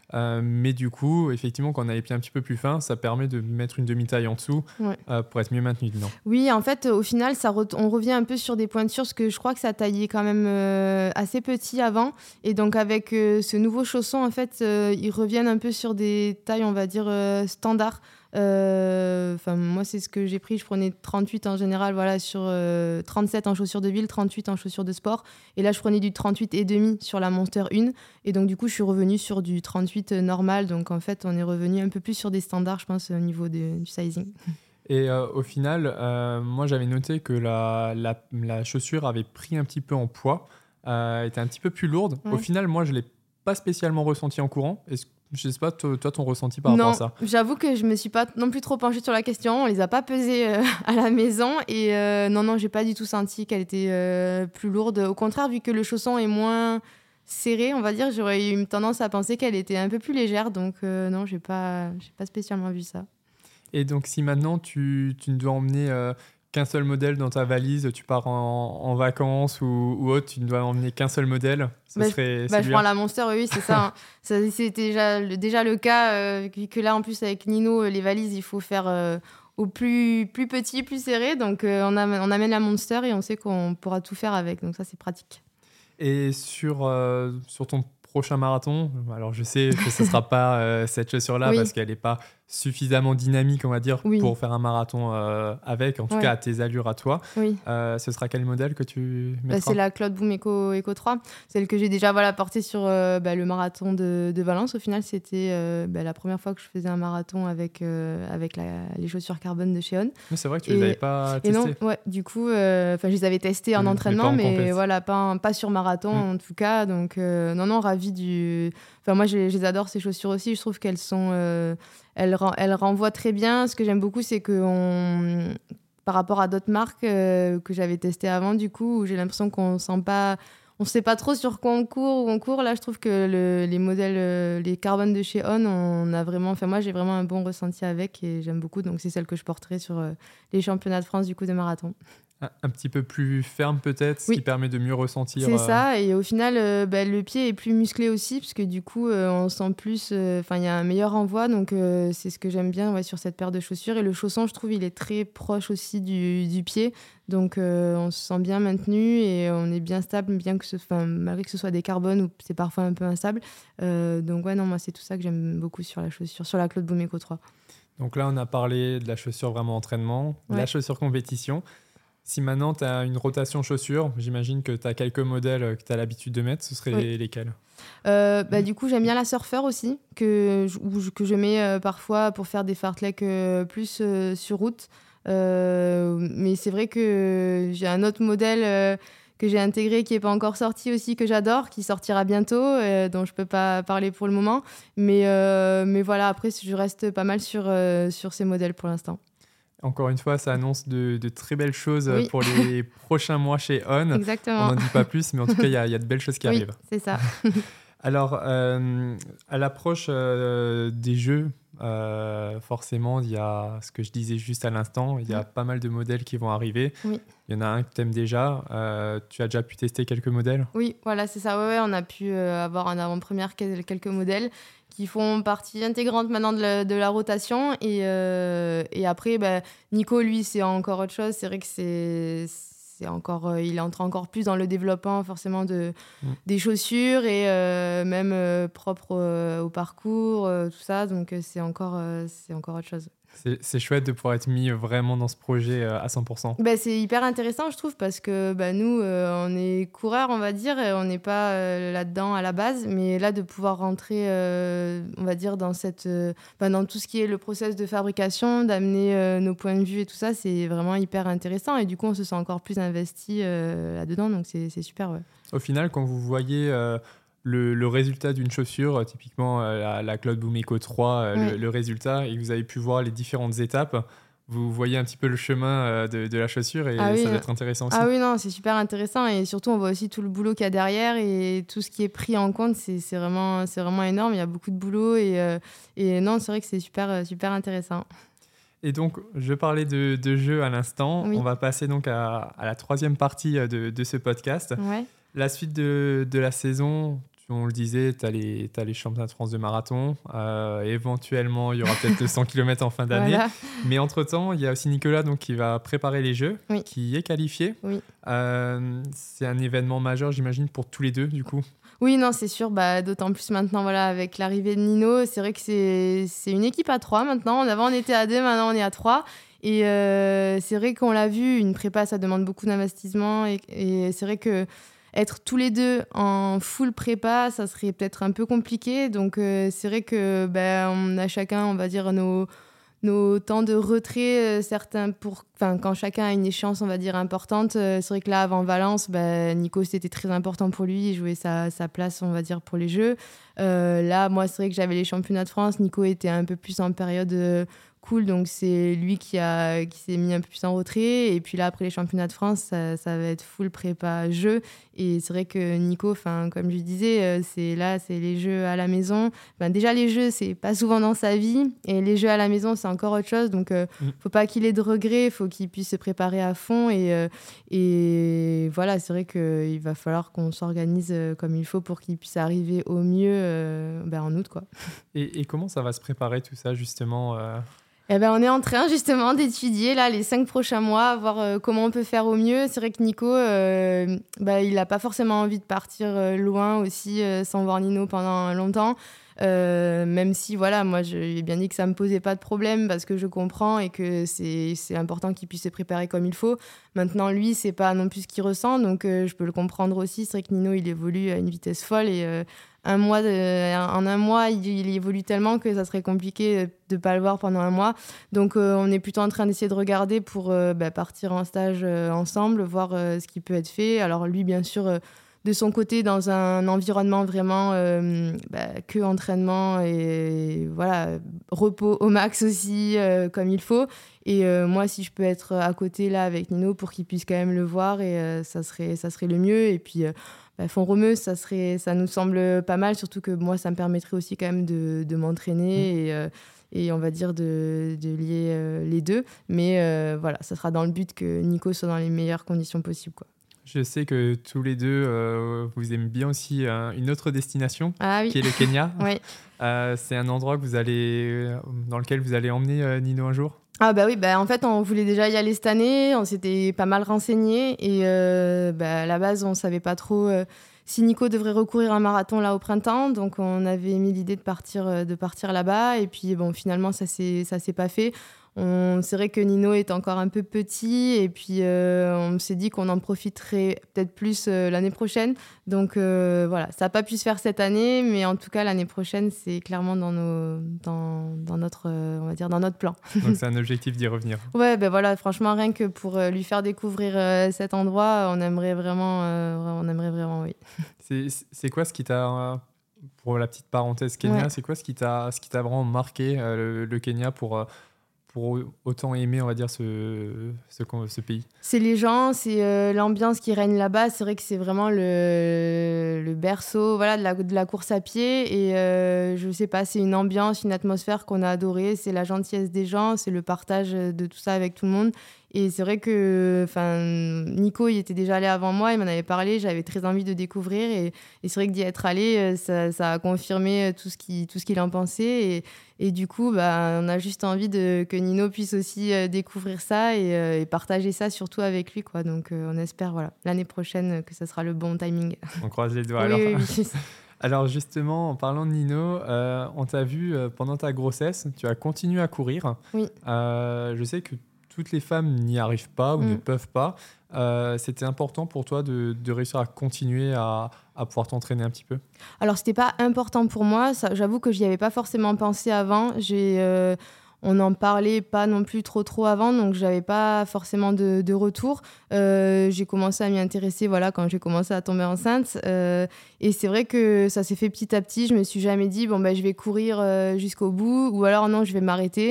Euh, mais du coup, effectivement, quand on a les pieds un petit peu plus fins, ça permet de mettre une demi-taille en dessous Ouais. euh, pour être mieux maintenu dedans. Oui, en fait, au final, ça re- on revient un peu sur des pointures, parce que je crois que ça taillait quand même euh, assez petit avant. Et donc, avec euh, ce nouveau chausson, en fait, euh, ils reviennent un peu sur des tailles, on va dire, euh, standards. Euh, Enfin, moi, c'est ce que j'ai pris. Je prenais trente-huit en général, voilà, sur euh, trente-sept en chaussures de ville, trente-huit en chaussures de sport. Et là, je prenais du trente-huit et demi sur la Monster un. Et donc, du coup, je suis revenue sur du trente-huit normal. Donc, en fait, on est revenu un peu plus sur des standards, je pense, au niveau de- du sizing. Et euh, au final, euh, moi, j'avais noté que la, la, la chaussure avait pris un petit peu en poids, euh, était un petit peu plus lourde. Ouais. Au final, moi, je ne l'ai pas spécialement ressenti en courant. Est-ce, je ne sais pas, toi, toi, ton ressenti par Non, rapport à ça? j'avoue que je me suis pas non plus trop penchée sur la question. On les a pas pesées euh, à la maison et euh, non, non, j'ai pas du tout senti qu'elle était euh, plus lourde. Au contraire, vu que le chausson est moins serré, on va dire, j'aurais eu tendance à penser qu'elle était un peu plus légère. Donc euh, non, j'ai pas, j'ai pas spécialement vu ça. Et donc, si maintenant tu, tu ne dois emmener euh, qu'un seul modèle dans ta valise, tu pars en, en vacances ou, ou autre, tu ne dois emmener qu'un seul modèle, ce Bah, serait Bah, je celui-là. prends la Monster, oui, oui, c'est ça, hein. Ça, c'est déjà le, déjà le cas, euh, vu que là, en plus, avec Nino, euh, les valises, il faut faire euh, au plus, plus petit, plus serré. Donc, euh, on, amène, on amène la Monster et on sait qu'on pourra tout faire avec. Donc, ça, c'est pratique. Et sur, euh, sur ton prochain marathon, alors je sais que ce ne sera pas euh, cette chaussure-là Oui. parce qu'elle n'est pas suffisamment dynamique, on va dire, Oui. pour faire un marathon euh, avec, en tout Ouais. cas à tes allures à toi. Oui. Euh, ce sera quel modèle que tu Bah, mettras? c'est la Cloud Boom Eco, Eco trois, celle que j'ai déjà voilà, portée sur euh, bah, le marathon de, de Valence. Au final, c'était euh, bah, la première fois que je faisais un marathon avec, euh, avec la, les chaussures carbone de chez On. Mais c'est vrai que tu ne Et- les avais pas Et non, testées. ouais, du coup, euh, je les avais testées en Mais- mais entraînement, pas en mais, compète. voilà, pas, en- pas sur marathon Mm. en tout cas. Donc, euh, non, non, ravie du. Enfin, moi, je, je les adore ces chaussures aussi. Je trouve qu'elles sont. Euh, elles, ren- elles renvoient très bien. Ce que j'aime beaucoup, c'est que on, par rapport à d'autres marques euh, que j'avais testées avant, du coup, où j'ai l'impression qu'on sent pas. On sait pas trop sur quoi on court, où on court. Là, je trouve que le- les modèles, euh, les carbones de chez On, on a vraiment. Enfin, moi, j'ai vraiment un bon ressenti avec et j'aime beaucoup. Donc, c'est celle que je porterai sur euh, les championnats de France du coup de marathon. Un, un petit peu plus ferme peut-être, ce Oui. qui permet de mieux ressentir. C'est euh, ça, et au final, euh, bah, le pied est plus musclé aussi, parce que du coup, euh, on sent plus. Enfin, il y a un meilleur envoi, donc euh, c'est ce que j'aime bien ouais, sur cette paire de chaussures. Et le chausson, je trouve, il est très proche aussi du, du pied, donc euh, on se sent bien maintenu et on est bien stable, bien que ce, malgré que ce soit des carbones ou c'est parfois un peu instable. Euh, donc ouais, non, moi c'est tout ça que j'aime beaucoup sur la chaussure, sur la Cloud Boom Eco trois. Donc là, on a parlé de la chaussure vraiment entraînement, de Ouais. la chaussure compétition. Si maintenant tu as une rotation chaussure, j'imagine que tu as quelques modèles que tu as l'habitude de mettre, ce seraient Oui. lesquels? Euh, bah, du coup, j'aime bien la Surfer aussi, que je, ou je- que je mets euh, parfois pour faire des fartleks euh, plus euh, sur route. Euh, mais c'est vrai que j'ai un autre modèle euh, que j'ai intégré qui n'est pas encore sorti aussi, que j'adore, qui sortira bientôt, euh, dont je ne peux pas parler pour le moment. Mais, euh, mais voilà, après, je reste pas mal sur, euh, sur ces modèles pour l'instant. Encore une fois, ça annonce de, de très belles choses Oui. pour les prochains mois chez On. On Exactement. n'en dit pas plus, mais en tout cas, il y, a- il y a de belles choses qui Oui, arrivent. c'est ça. Alors, euh, à l'approche euh, des jeux, euh, forcément, il y a ce que je disais juste à l'instant, il y a Mm. pas mal de modèles qui vont arriver. Oui. Il y en a un que tu aimes déjà. Euh, tu as déjà pu tester quelques modèles? Oui, voilà, c'est ça. Ouais, ouais, on a pu euh, avoir en avant-première quel- quelques modèles qui font partie intégrante maintenant de la, de la rotation. Et, euh, et après, bah, Nico, lui, c'est encore autre chose. C'est vrai que c'est, c'est encore, euh, il entre encore plus dans le développement forcément de, Mm. des chaussures et euh, même euh, propre euh, au parcours, euh, tout ça. Donc, euh, c'est encore, euh, c'est encore autre chose. C'est, c'est chouette de pouvoir être mis vraiment dans ce projet euh, à cent pour cent. Bah, c'est hyper intéressant, je trouve, parce que bah, nous, euh, on est coureurs, on va dire, et on n'est pas euh, là-dedans à la base. Mais là, de pouvoir rentrer, euh, on va dire, dans, cette, euh, bah, dans tout ce qui est le process de fabrication, d'amener euh, nos points de vue et tout ça, c'est vraiment hyper intéressant. Et du coup, on se sent encore plus investi euh, là-dedans, donc c'est, c'est super, ouais. Au final, quand vous voyez euh, le, le résultat d'une chaussure, euh, typiquement euh, la, la Cloud Boom Eco trois, euh, Oui. le, le résultat, et que vous avez pu voir les différentes étapes, vous voyez un petit peu le chemin euh, de, de la chaussure et Ah oui, ça doit hein. être intéressant aussi. Ah oui, non, c'est super intéressant. Et surtout, on voit aussi tout le boulot qu'il y a derrière et tout ce qui est pris en compte. C'est, c'est, vraiment, c'est vraiment énorme. Il y a beaucoup de boulot. Et, euh, et non, c'est vrai que c'est super, euh, super intéressant. Et donc, je parlais de, de jeu à l'instant. Oui. On va passer donc à, à la troisième partie euh, de, de ce podcast. Ouais. La suite de, de la saison, on le disait, tu as les, t'as les championnats de France de marathon. Euh, éventuellement, il y aura peut-être le cent kilomètres en fin d'année. Voilà. Mais entre-temps, il y a aussi Nicolas donc, qui va préparer les Jeux, Oui. qui est qualifié. Oui. Euh, c'est un événement majeur, j'imagine, pour tous les deux, du coup. Oui, non, c'est sûr. Bah, d'autant plus maintenant, voilà, avec l'arrivée de Nino, c'est vrai que c'est, c'est une équipe à trois maintenant. Avant, on était à deux, maintenant, on est à trois. Et euh, c'est vrai qu'on l'a vu, une prépa, ça demande beaucoup d'investissement. Et, et c'est vrai que être tous les deux en full prépa, ça serait peut-être un peu compliqué. Donc, euh, c'est vrai que ben, on a chacun, on va dire, nos, nos temps de retrait. Euh, certains pour, quand chacun a une échéance, on va dire, importante. Euh, c'est vrai que là, avant Valence, ben, Nico, c'était très important pour lui. Il jouait sa, sa place, on va dire, pour les Jeux. Euh, là, moi, c'est vrai que j'avais les championnats de France. Nico était un peu plus en période... Euh, cool, donc c'est lui qui, a, qui s'est mis un peu plus en retrait. Et puis là, après les championnats de France, ça, ça va être full prépa jeu. Et c'est vrai que Nico, comme je disais, c'est là, c'est les jeux à la maison. Ben, déjà, les jeux, c'est pas souvent dans sa vie. Et les jeux à la maison, c'est encore autre chose. Donc, euh, mmh. faut pas qu'il ait de regrets, faut qu'il puisse se préparer à fond. Et, euh, et voilà, c'est vrai qu'il va falloir qu'on s'organise comme il faut pour qu'il puisse arriver au mieux euh, ben, en août, quoi. Et, et comment ça va se préparer tout ça, justement euh... Eh ben, on est en train justement d'étudier là, les cinq prochains mois, voir euh, comment on peut faire au mieux. C'est vrai que Nico, euh, bah, il n'a pas forcément envie de partir euh, loin aussi euh, sans voir Nino pendant longtemps. Euh, même si, voilà, moi, je lui ai bien dit que ça ne me posait pas de problème parce que je comprends et que c'est, c'est important qu'il puisse se préparer comme il faut. Maintenant, lui, ce n'est pas non plus ce qu'il ressent, donc euh, je peux le comprendre aussi. C'est vrai que Nino, il évolue à une vitesse folle et... Euh, Un mois de, en un mois, il, il évolue tellement que ça serait compliqué de ne pas le voir pendant un mois. Donc, euh, on est plutôt en train d'essayer de regarder pour euh, bah, partir en stage euh, ensemble, voir euh, ce qui peut être fait. Alors, lui, bien sûr, euh, de son côté, dans un environnement vraiment euh, bah, que entraînement et voilà, repos au max aussi, euh, comme il faut. Et euh, moi, si je peux être à côté là avec Nino pour qu'il puisse quand même le voir, et, euh, ça, serait, ça serait le mieux. Et puis... Euh, Bah, Font-Romeu, ça, serait, ça nous semble pas mal, surtout que moi, ça me permettrait aussi quand même de, de m'entraîner mmh. et, euh, et on va dire de, de lier euh, les deux. Mais euh, voilà, ça sera dans le but que Nico soit dans les meilleures conditions possibles, quoi. Je sais que tous les deux, euh, vous aimez bien aussi euh, une autre destination, ah, oui. qui est le Kenya. Oui. euh, c'est un endroit que vous allez, dans lequel vous allez emmener euh, Nino un jour ? Ah bah oui, bah en fait on voulait déjà y aller cette année, on s'était pas mal renseigné et euh, bah, à la base on savait pas trop euh, si Nico devrait recourir à un marathon là au printemps, donc on avait mis l'idée de partir, euh, de partir là-bas et puis bon finalement ça s'est, ça s'est pas fait. On, c'est vrai que Nino est encore un peu petit et puis euh, on s'est dit qu'on en profiterait peut-être plus euh, l'année prochaine. Donc euh, voilà, ça n'a pas pu se faire cette année, mais en tout cas l'année prochaine c'est clairement dans, nos, dans, dans, notre, euh, on va dire, dans notre plan. Donc c'est un objectif d'y revenir. Ouais, ben voilà, franchement rien que pour euh, lui faire découvrir euh, cet endroit, on aimerait vraiment, euh, on aimerait vraiment, oui. C'est, c'est quoi ce qui t'a, pour la petite parenthèse Kenya, ouais. c'est quoi ce qui t'a, ce qui t'a vraiment marqué euh, le, le Kenya pour... Euh, pour autant aimer, on va dire, ce, ce, ce pays? C'est les gens, c'est euh, l'ambiance qui règne là-bas. C'est vrai que c'est vraiment le, le berceau voilà, de, la, de la course à pied. Et euh, je sais pas, c'est une ambiance, une atmosphère qu'on a adorée. C'est la gentillesse des gens, c'est le partage de tout ça avec tout le monde. Et c'est vrai que Nico, il était déjà allé avant moi, il m'en avait parlé, j'avais très envie de découvrir. Et, et c'est vrai que d'y être allé, ça, ça a confirmé tout ce, qui, tout ce qu'il en pensait. Et, et du coup, bah, on a juste envie de, que Nino puisse aussi euh, découvrir ça et, euh, et partager ça surtout avec lui, quoi. Donc euh, on espère voilà, l'année prochaine que ça sera le bon timing. On croise les doigts oui, alors. Oui, oui. Alors justement, en parlant de Nino, euh, on t'a vu euh, pendant ta grossesse, tu as continué à courir. Oui. Euh, je sais que toutes les femmes n'y arrivent pas ou mmh. ne peuvent pas. Euh, c'était important pour toi de, de réussir à continuer à, à pouvoir t'entraîner un petit peu? Alors, c'était pas important pour moi. Ça, j'avoue que j'y avais pas forcément pensé avant. J'ai, euh, on n'en parlait pas non plus trop trop avant, donc j'avais pas forcément de, de retour. Euh, j'ai commencé à m'y intéresser voilà, quand j'ai commencé à tomber enceinte. Euh, et c'est vrai que ça s'est fait petit à petit. Je me suis jamais dit, bon, ben, je vais courir euh, jusqu'au bout ou alors non, je vais m'arrêter.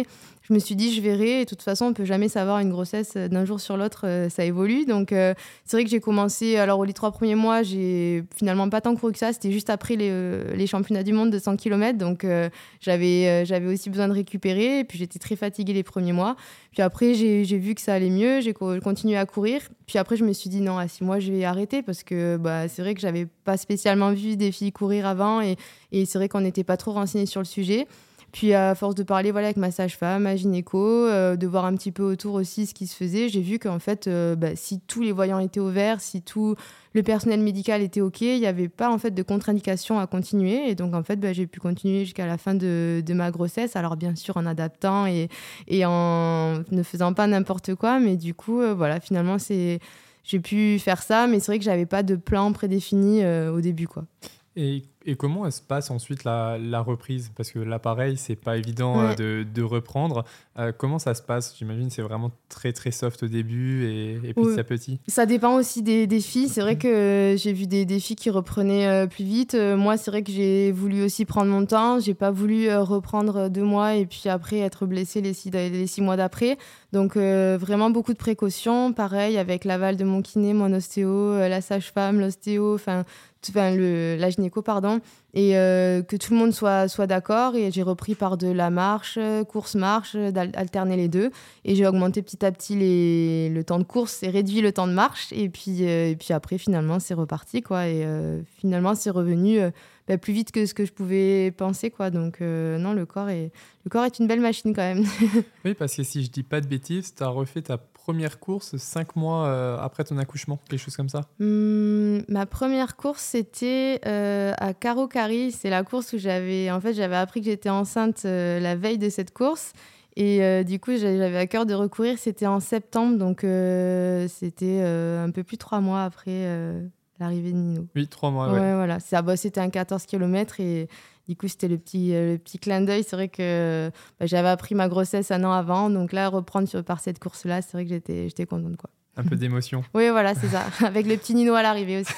je me suis dit, je verrai. Et de toute façon, on peut jamais savoir une grossesse d'un jour sur l'autre, euh, ça évolue. Donc, euh, c'est vrai que j'ai commencé, alors les trois premiers mois, j'ai finalement pas tant couru que ça. C'était juste après les, euh, les championnats du monde de cent kilomètres. Donc, euh, j'avais, euh, j'avais aussi besoin de récupérer. Et puis, j'étais très fatiguée les premiers mois. Puis après, j'ai, j'ai vu que ça allait mieux. J'ai co- continué à courir. Puis après, je me suis dit, non, à six mois, je vais arrêter parce que bah, c'est vrai que j'avais pas spécialement vu des filles courir avant. Et, et c'est vrai qu'on n'était pas trop renseignés sur le sujet. Puis à force de parler voilà, avec ma sage-femme, ma gynéco, euh, de voir un petit peu autour aussi ce qui se faisait, j'ai vu qu'en fait, euh, bah, si tous les voyants étaient au vert, si tout le personnel médical était OK, il n'y avait pas en fait de contre-indication à continuer. Et donc en fait, bah, j'ai pu continuer jusqu'à la fin de, de ma grossesse. Alors bien sûr en adaptant et, et en ne faisant pas n'importe quoi. Mais du coup, euh, voilà, finalement, c'est... j'ai pu faire ça. Mais c'est vrai que je n'avais pas de plan prédéfini euh, au début, quoi. Et, et comment se passe ensuite la, la reprise? Parce que là, pareil, c'est pas évident Ouais. euh, de, de reprendre. Euh, comment ça se passe? J'imagine que c'est vraiment très, très soft au début et, et petit Oui. à petit. Ça dépend aussi des, des filles. C'est vrai que j'ai vu des, des filles qui reprenaient euh, plus vite. Euh, moi, c'est vrai que j'ai voulu aussi prendre mon temps. J'ai pas voulu euh, reprendre deux mois et puis après être blessée les six, les six mois d'après. Donc, euh, vraiment beaucoup de précautions. Pareil, avec l'aval de mon kiné, mon ostéo, euh, la sage-femme, l'ostéo, enfin, enfin le, la gynéco, pardon. Et euh, que tout le monde soit, soit d'accord. Et j'ai repris par de la marche, euh, course-marche, euh, d'alterner les deux. Et j'ai augmenté petit à petit les, le temps de course et réduit le temps de marche. Et puis, euh, et puis après, finalement, c'est reparti, quoi. Et euh, finalement, c'est revenu euh, bah, plus vite que ce que je pouvais penser, quoi. Donc, euh, non, le corps, est, le corps est une belle machine, quand même. Oui, parce que si je dis pas de bêtises, tu as refait ta première course cinq mois euh, après ton accouchement, quelque chose comme ça. Hum, ma première course, c'était euh, à Caro-Cari. C'est la course où j'avais, en fait, j'avais appris que j'étais enceinte euh, la veille de cette course. Et euh, du coup, j'avais à cœur de recourir. C'était en septembre, donc euh, c'était euh, un peu plus de trois mois après euh, l'arrivée de Nino. Oui, trois mois, Ouais, ouais. voilà. Ça, bah, c'était un quatorze kilomètres et du coup, c'était le petit, euh, le petit clin d'œil. C'est vrai que bah, j'avais appris ma grossesse un an avant. Donc là, reprendre sur, par cette course-là, c'est vrai que j'étais, j'étais contente, quoi. Un peu d'émotion. Oui, voilà, c'est ça. Avec le petit Nino à l'arrivée aussi.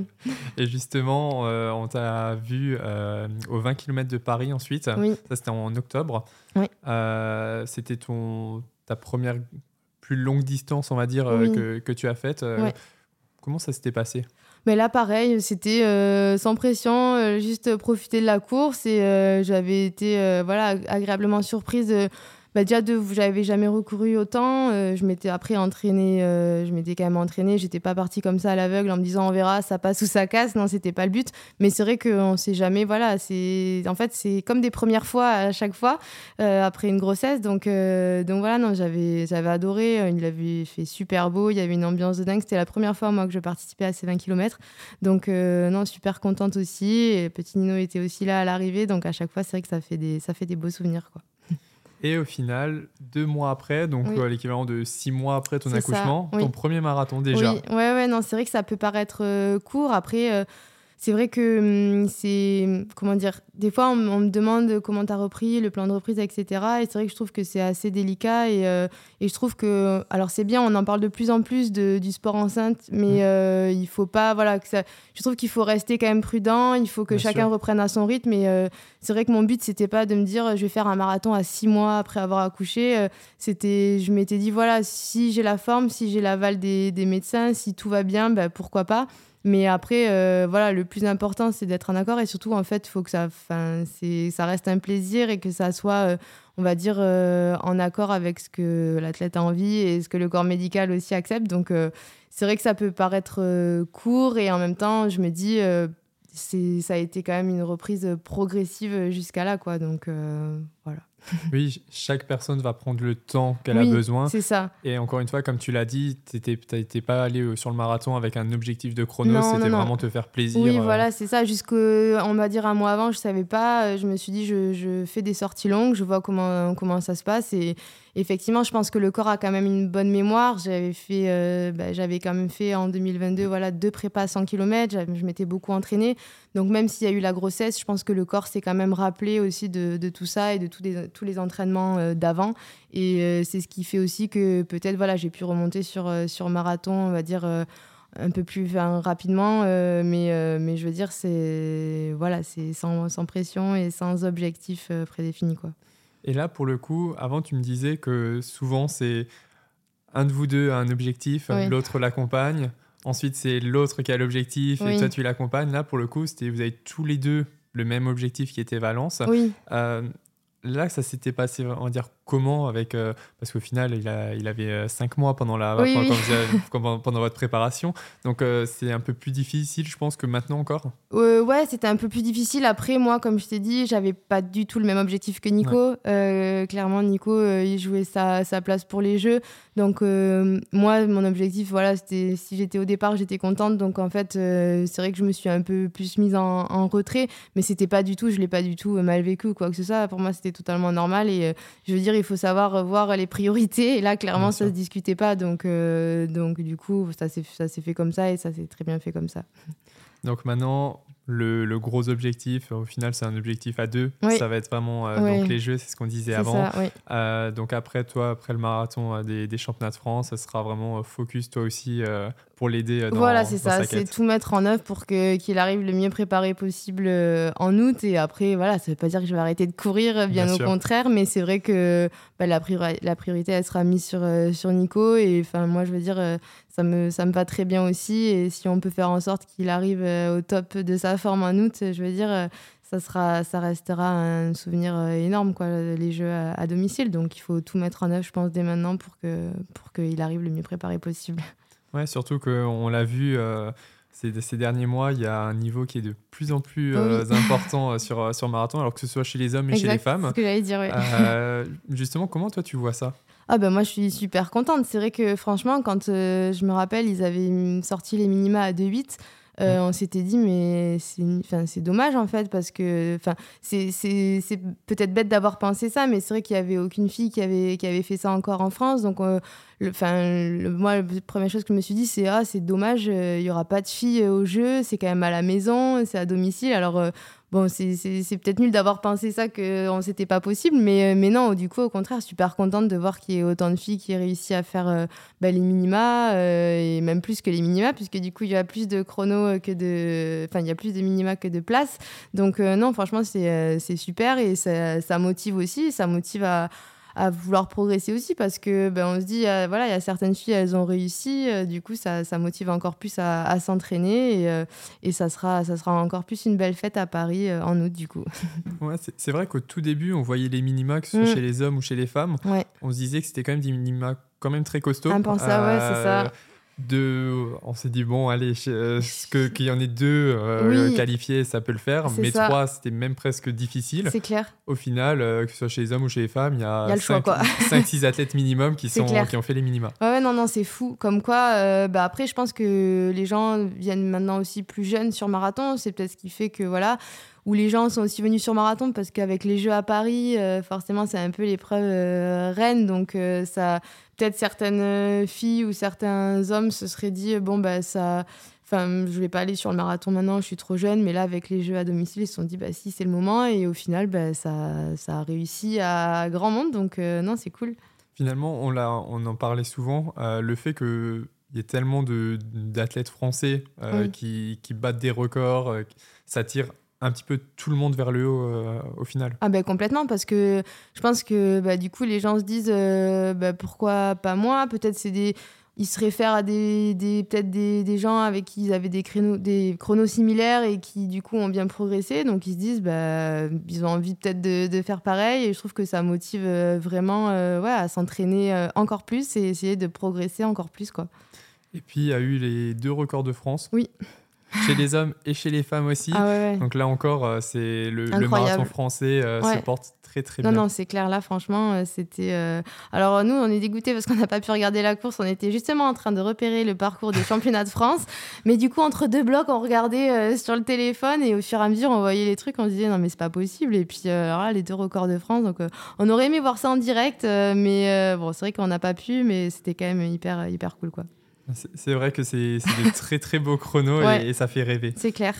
Et justement, euh, on t'a vu euh, aux vingt kilomètres de Paris ensuite. Oui. Ça, c'était en octobre. Oui. Euh, c'était ton, ta première plus longue distance, on va dire, euh, Oui. que, que tu as faite. Euh, Ouais. Comment ça s'était passé? Mais là, pareil, c'était euh, sans pression, euh, juste profiter de la course. Et euh, j'avais été euh, voilà, agréablement surprise. Euh, bah, déjà, de, j'avais jamais recouru autant. Euh, je m'étais après entraînée, euh, je m'étais quand même entraînée. J'étais pas partie comme ça à l'aveugle en me disant on verra, ça passe ou ça casse. Non, c'était pas le but. Mais c'est vrai qu'on sait jamais. Voilà, c'est, en fait, c'est comme des premières fois à chaque fois euh, après une grossesse. Donc, euh, donc voilà, non, j'avais, j'avais adoré. Il avait fait super beau. Il y avait une ambiance de dingue. C'était la première fois, moi, que je participais à ces vingt kilomètres. Donc, euh, non, super contente aussi. Et petit Nino était aussi là à l'arrivée. Donc, à chaque fois, c'est vrai que ça fait des, ça fait des beaux souvenirs, quoi. Et au final, deux mois après, donc Oui. euh, l'équivalent de six mois après ton C'est accouchement, ça, oui. ton premier marathon déjà. Oui, ouais, ouais, non, c'est vrai que ça peut paraître euh, court. Après, euh, c'est vrai que hum, c'est, comment dire, des fois, on, on me demande comment tu as repris, le plan de reprise, et cetera. Et c'est vrai que je trouve que c'est assez délicat. Et, euh, et je trouve que, alors c'est bien, on en parle de plus en plus de, du sport enceinte, mais euh, il faut pas, voilà, que ça, je trouve qu'il faut rester quand même prudent. Il faut que Bien chacun sûr. reprenne à son rythme. Et euh, c'est vrai que mon but, c'était pas de me dire, je vais faire un marathon à six mois après avoir accouché. Euh, c'était, je m'étais dit, voilà, si j'ai la forme, si j'ai l'aval des, des médecins, si tout va bien, bah, pourquoi pas. Mais après, euh, voilà, le plus important, c'est d'être en accord. Et surtout, en fait, il faut que ça, c'est, ça reste un plaisir et que ça soit, euh, on va dire, euh, en accord avec ce que l'athlète a envie et ce que le corps médical aussi accepte. Donc, euh, c'est vrai que ça peut paraître euh, court. Et en même temps, je me dis, euh, c'est, ça a été quand même une reprise progressive jusqu'à là, quoi. Donc, euh, voilà. Oui, chaque personne va prendre le temps qu'elle Oui, a besoin. c'est ça. Et encore une fois, comme tu l'as dit, tu n'étais pas allé sur le marathon avec un objectif de chrono, Non, c'était non, non. vraiment te faire plaisir. Oui, euh. voilà, c'est ça. Jusqu'on va dire un mois avant, je savais pas. Je me suis dit, je, je fais des sorties longues, je vois comment, comment ça se passe. Et effectivement, je pense que le corps a quand même une bonne mémoire. J'avais fait, euh, bah, j'avais quand même fait en deux mille vingt-deux, voilà, deux prépas à cent kilomètres. Je m'étais beaucoup entraînée. Donc même s'il y a eu la grossesse, je pense que le corps s'est quand même rappelé aussi de, de tout ça et de tous les, tous les entraînements euh, d'avant. Et euh, c'est ce qui fait aussi que peut-être, voilà, j'ai pu remonter sur, euh, sur marathon, on va dire, euh, un peu plus enfin, rapidement. Euh, mais, euh, mais je veux dire, c'est, voilà, c'est sans, sans pression et sans objectif euh, prédéfini, quoi. Et là, pour le coup, avant, tu me disais que souvent, c'est un de vous deux a un objectif, Oui. l'autre l'accompagne. Ensuite, c'est l'autre qui a l'objectif Oui. et toi, tu l'accompagnes. Là, pour le coup, c'était, vous avez tous les deux le même objectif qui était Valence. Oui. Euh, là, ça s'était passé, on va dire, comment avec, euh, parce qu'au final, il, a, il avait euh, cinq mois pendant, la, Oui, pendant, oui. quand vous avez- pendant, pendant votre préparation. Donc, euh, c'est un peu plus difficile, je pense, que maintenant encore. Euh, ouais, c'était un peu plus difficile. Après, moi, comme je t'ai dit, j'avais pas du tout le même objectif que Nico. Euh, clairement, Nico, euh, il jouait sa, sa place pour les Jeux. Donc, euh, moi, mon objectif, voilà, c'était si j'étais au départ, j'étais contente. Donc, en fait, euh, c'est vrai que je me suis un peu plus mise en, en retrait. Mais c'était pas du tout, je l'ai pas du tout mal vécu ou quoi que ce soit. Pour moi, c'était totalement normal. Et euh, je veux dire, il faut savoir voir les priorités. Et là, clairement, Bien ça sûr. se discutait pas. Donc, euh, donc du coup, ça s'est, ça s'est fait comme ça et ça s'est très bien fait comme ça. Donc maintenant, le, le gros objectif, au final, c'est un objectif à deux. Oui. Ça va être vraiment euh, Oui. donc les Jeux, c'est ce qu'on disait C'est avant. ça, oui. Euh, donc après, toi, après le marathon euh, des, des championnats de France, ça sera vraiment euh, focus, toi aussi, euh, pour l'aider euh, dans, Voilà, c'est dans ça, sa c'est quête. tout mettre en œuvre pour que, qu'il arrive le mieux préparé possible euh, en août. Et après, voilà, ça veut pas dire que je vais arrêter de courir, bien, Bien au sûr. contraire, mais c'est vrai que bah, la, priori- la priorité, elle sera mise sur, euh, sur Nico. Et enfin, moi, je veux dire, euh, ça, me, ça me va très bien aussi. Et si on peut faire en sorte qu'il arrive euh, au top de sa forme en août, je veux dire, euh, ça, sera, ça restera un souvenir euh, énorme, quoi, les Jeux à, à domicile. Donc, il faut tout mettre en œuvre, je pense, dès maintenant pour, que, pour qu'il arrive le mieux préparé possible. Ouais, surtout qu'on l'a vu euh, ces, ces derniers mois, il y a un niveau qui est de plus en plus euh, Oui. important euh, sur, euh, sur marathon, alors que ce soit chez les hommes et chez les Exact, femmes. c'est ce que j'allais dire, oui. Euh, justement, comment toi tu vois ça? Ah ben moi je suis super contente. C'est vrai que franchement quand euh, je me rappelle ils avaient sorti les minima à deux virgule huit, euh, Mm. on s'était dit mais c'est, enfin, c'est dommage en fait parce que enfin, c'est, c'est, c'est peut-être bête d'avoir pensé ça mais c'est vrai qu'il n'y avait aucune fille qui avait, qui avait fait ça encore en France. Donc euh, le, le, moi la première chose que je me suis dit c'est ah c'est dommage, il euh, n'y aura pas de filles au jeu, c'est quand même à la maison, c'est à domicile. Alors euh, bon, c'est, c'est, c'est peut-être nul d'avoir pensé ça, que c'était pas possible, mais, mais non, du coup, au contraire, super contente de voir qu'il y ait autant de filles qui aient réussi à faire euh, bah, les minima, euh, et même plus que les minima, puisque du coup, il y a plus de chrono que de... Enfin, il y a plus de minima que de places. Donc euh, non, franchement, c'est, euh, c'est super, et ça, ça motive aussi, ça motive à... à vouloir progresser aussi parce que ben on se dit euh, voilà il y a certaines filles elles ont réussi, euh, du coup ça, ça motive encore plus à, à s'entraîner et, euh, et ça sera ça sera encore plus une belle fête à Paris euh, en août du coup. Ouais, c'est, c'est vrai qu'au tout début on voyait les minima que ce soit Mm. chez les hommes ou chez les femmes, Ouais. on se disait que c'était quand même des minima quand même très costauds. Impensable, ouais, c'est ça. De, on s'est dit bon allez euh, que, qu'il y en ait deux euh, Oui. qualifiés ça peut le faire, C'est mais ça. trois c'était même presque difficile. C'est clair. Au final, euh, que ce soit chez les hommes ou chez les femmes, il y a Il y a le choix, quoi. cinq six athlètes minimum qui, C'est sont, clair. qui ont fait les minima. Ouais, ouais, non, non, c'est fou. Comme quoi, euh, bah après, je pense que les gens viennent maintenant aussi plus jeunes sur marathon. C'est peut-être ce qui fait que, voilà, où les gens sont aussi venus sur marathon parce qu'avec les Jeux à Paris, euh, forcément, c'est un peu l'épreuve euh, reine. Donc, euh, ça, peut-être certaines filles ou certains hommes se seraient dit, bon, bah, ça. Enfin, je vais pas aller sur le marathon maintenant, je suis trop jeune, mais là, avec les Jeux à domicile, ils se sont dit, bah si, c'est le moment. Et au final, bah, ça, ça a réussi à grand monde. Donc, euh, non, c'est cool. Finalement, on, l'a, on en parlait souvent, euh, le fait qu'il y ait tellement de, d'athlètes français euh, Oui. qui, qui battent des records, euh, ça tire un petit peu tout le monde vers le haut euh, au final. Ah ben complètement, parce que je pense que bah, du coup, les gens se disent, euh, bah, pourquoi pas moi? Peut-être c'est des... Ils se réfèrent à des, des, peut-être des, des gens avec qui ils avaient des, créneaux, des chronos similaires et qui, du coup, ont bien progressé. Donc, ils se disent, bah, ils ont envie peut-être de, de faire pareil. Et je trouve que ça motive euh, vraiment euh, ouais, à s'entraîner euh, encore plus et essayer de progresser encore plus, quoi. Et puis, il y a eu les deux records de France. Oui. Chez les hommes et chez les femmes aussi. Ah ouais, ouais. Donc là encore, euh, c'est le, le Incroyable. marathon français euh, Ouais. se porte très très Non, bien. non, c'est clair. Là, franchement, euh, c'était... euh, Alors, nous, on est dégoûtés parce qu'on n'a pas pu regarder la course. On était justement en train de repérer le parcours des championnats de France. Mais du coup, entre deux blocs, on regardait euh, sur le téléphone et au fur et à mesure, on voyait les trucs. On se disait, non, mais c'est pas possible. Et puis, euh, alors là, les deux records de France. Donc, euh, on aurait aimé voir ça en direct. euh, mais euh, bon, c'est vrai qu'on n'a pas pu. Mais c'était quand même hyper, hyper cool, quoi. C'est, c'est vrai que c'est, c'est des très très beaux chronos Ouais. et, et ça fait rêver. C'est clair.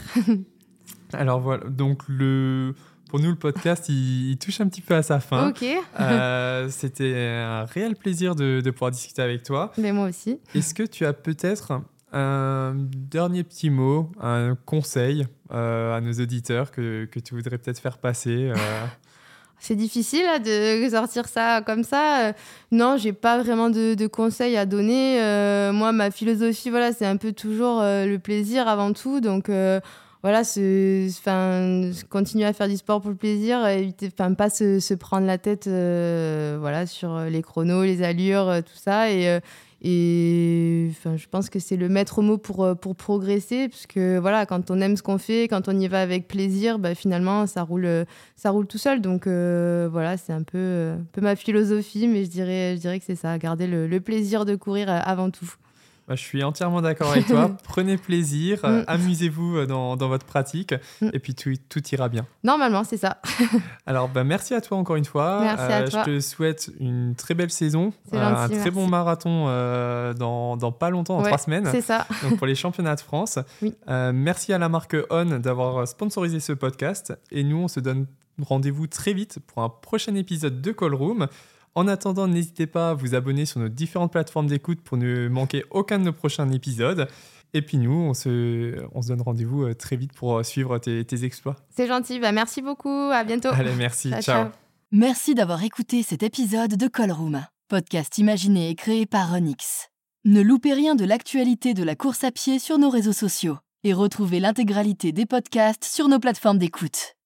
Alors voilà, donc le, pour nous le podcast il, il touche un petit peu à sa fin. Ok. Euh, c'était un réel plaisir de, de pouvoir discuter avec toi. Mais moi aussi. Est-ce que tu as peut-être un dernier petit mot, un conseil euh, à nos auditeurs que, que tu voudrais peut-être faire passer euh... C'est difficile là, de sortir ça comme ça. Euh, non, j'ai pas vraiment de, de conseils à donner. Euh, moi, ma philosophie, voilà, c'est un peu toujours euh, le plaisir avant tout. Donc, euh, voilà, ce, continuer à faire du sport pour le plaisir, éviter, pas se, se prendre la tête euh, voilà, sur les chronos, les allures, euh, tout ça. Et, euh, et je pense que c'est le maître mot pour, pour progresser. Parce que voilà, quand on aime ce qu'on fait, quand on y va avec plaisir, bah, finalement, ça roule, ça roule tout seul. Donc euh, voilà, c'est un peu, un peu ma philosophie. Mais je dirais, je dirais que c'est ça, garder le, le plaisir de courir avant tout. Je suis entièrement d'accord avec toi. Prenez plaisir, mm. amusez-vous dans, dans votre pratique mm. et puis tout, tout ira bien. Normalement, c'est ça. Alors, bah, merci à toi encore une fois. Merci à euh, toi. Je te souhaite une très belle saison, c'est euh, gentil, un très merci. bon marathon euh, dans, dans pas longtemps, dans ouais, trois semaines. C'est ça. Donc pour les championnats de France. Oui. Euh, merci à la marque On d'avoir sponsorisé ce podcast. Et nous, on se donne rendez-vous très vite pour un prochain épisode de Call Room. En attendant, n'hésitez pas à vous abonner sur nos différentes plateformes d'écoute pour ne manquer aucun de nos prochains épisodes. Et puis nous, on se, on se donne rendez-vous très vite pour suivre tes, tes exploits. C'est gentil, bah merci beaucoup, à bientôt. Allez, merci, ciao. ciao. Merci d'avoir écouté cet épisode de Call Room, podcast imaginé et créé par Runix. Ne loupez rien de l'actualité de la course à pied sur nos réseaux sociaux et retrouvez l'intégralité des podcasts sur nos plateformes d'écoute.